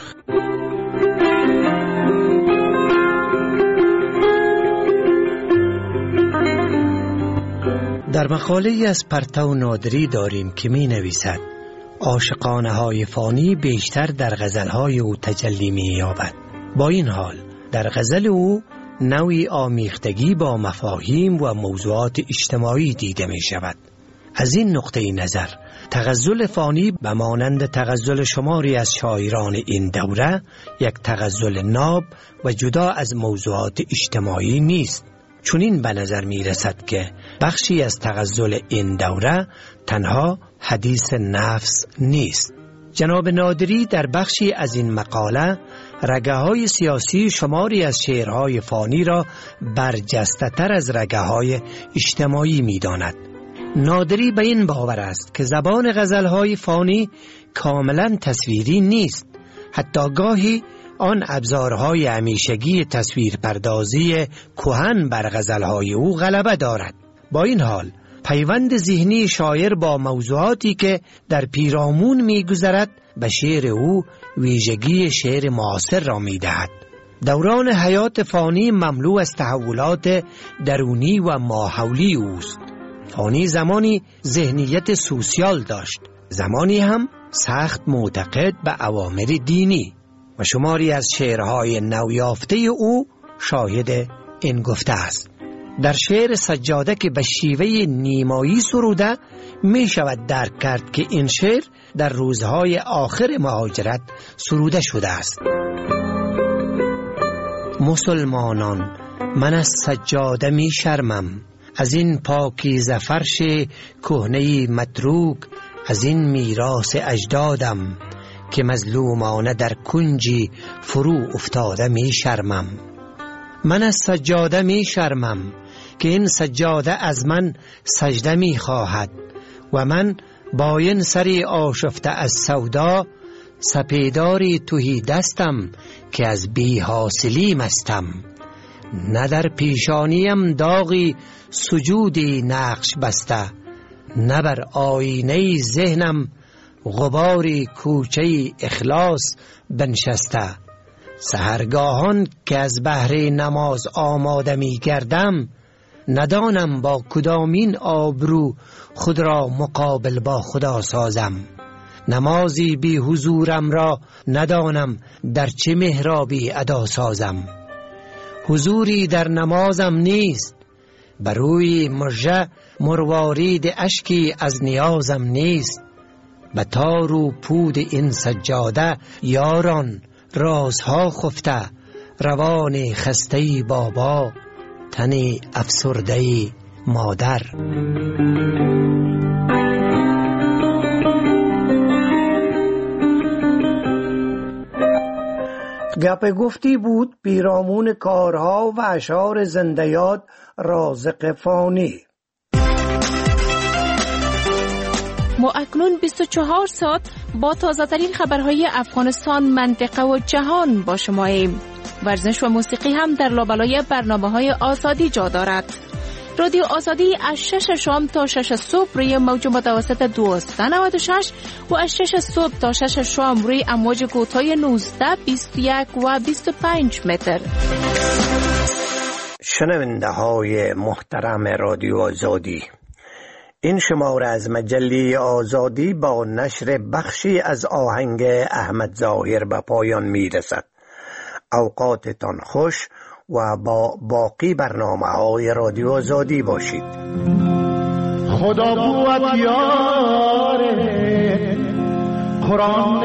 در مقاله ای از پرتو نادری داریم که می نویسد عاشقانه های فانی بیشتر در غزلهای او تجلی می یابد. با این حال در غزل او نوعی آمیختگی با مفاهیم و موضوعات اجتماعی دیده می شود. از این نقطه نظر تغزل فانی به مانند تغزل شماری از شاعران این دوره یک تغزل ناب و جدا از موضوعات اجتماعی نیست. چنین به نظر می رسد که بخشی از تغزل این دوره تنها حدیث نفس نیست. جناب نادری در بخشی از این مقاله رگه های سیاسی شماری از شعرهای فانی را برجسته تر از رگه های اجتماعی می داند. نادری به این باور است که زبان غزلهای فانی کاملا تصویری نیست. حتی گاهی آن ابزارهای همیشگی تصویر پردازی کهن بر غزلهای او غلبه دارد. با این حال پیوند ذهنی شاعر با موضوعاتی که در پیرامون می‌گذرد به شعر او ویژگی شعر معاصر را می‌دهد. دوران حیات فانی مملو از تحولات درونی و ماحولی اوست. فانی زمانی ذهنیت سوسیال داشت، زمانی هم سخت معتقد به اوامر دینی و شماری از شعرهای نویافته او شاهد این گفته است. در شعر سجاده که به شیوه نیمایی سروده می شود درک کرد که این شعر در روزهای آخر مهاجرت سروده شده است. مسلمانان، من از سجاده می شرمم، از این پاکیزه فرش کهنه‌ای متروک، از این میراث اجدادم که مظلومانه در کنجی فرو افتاده می شرمم. من از سجاده می شرمم که این سجاده از من سجده می خواهد و من با این سری آشفته از سودا سپیداری تهی دستم که از بی حاصلی مستم. نه در پیشانیم داغی سجودی نقش بسته، نه بر آینه ذهنم غباری کوچه اخلاص بنشسته. سحرگاهان که از بهر نماز آماده می گردم، ندانم با کدامین آبرو خود را مقابل با خدا سازم. نمازی بی حضورم را ندانم در چه محرابی ادا سازم. حضوری در نمازم نیست، بروی مژه مروارید اشکی از نیازم نیست. به تار و پود این سجاده یاران رازها خفته، روان خسته بابا تن افسرده مادر. گپ گفتی بود پیرامون کارها و اشعار زنده‌یاد رازق فانی. ما اکنون بیست و چهار ساعت با تازه ترین خبرهای افغانستان، منطقه و جهان با شماییم. ورزش و موسیقی هم در لابلای برنامه‌های آزادی جا دارد. رادیو آزادی از شش شام تا شش صبح روی موج متوسط دویست و نود و شش و از شش صبح تا شش شام روی امواج کوتاه نوزده، بیست و یک و بیست و پنج متر. شنونده های محترم رادیو آزادی، این شماره از مجله آزادی با نشر بخشی از آهنگ احمد ظاهر به پایان می رسد. اوقاتتان خوش و با باقی برنامه های رادیو آزادی باشید. خدا بود یاره قرآن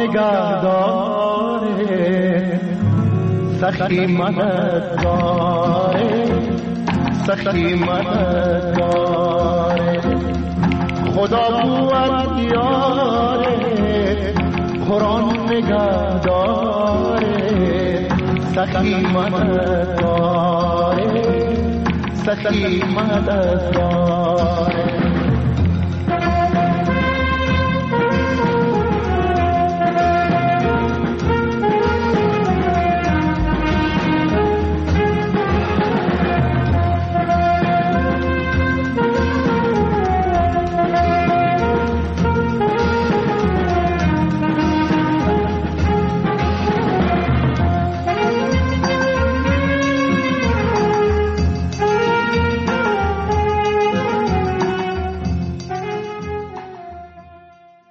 نگهداره سخی مددگاره سخی مددگاره خدا بود یاره قرآن نگهداره سخی مددگاره سخی مددگاره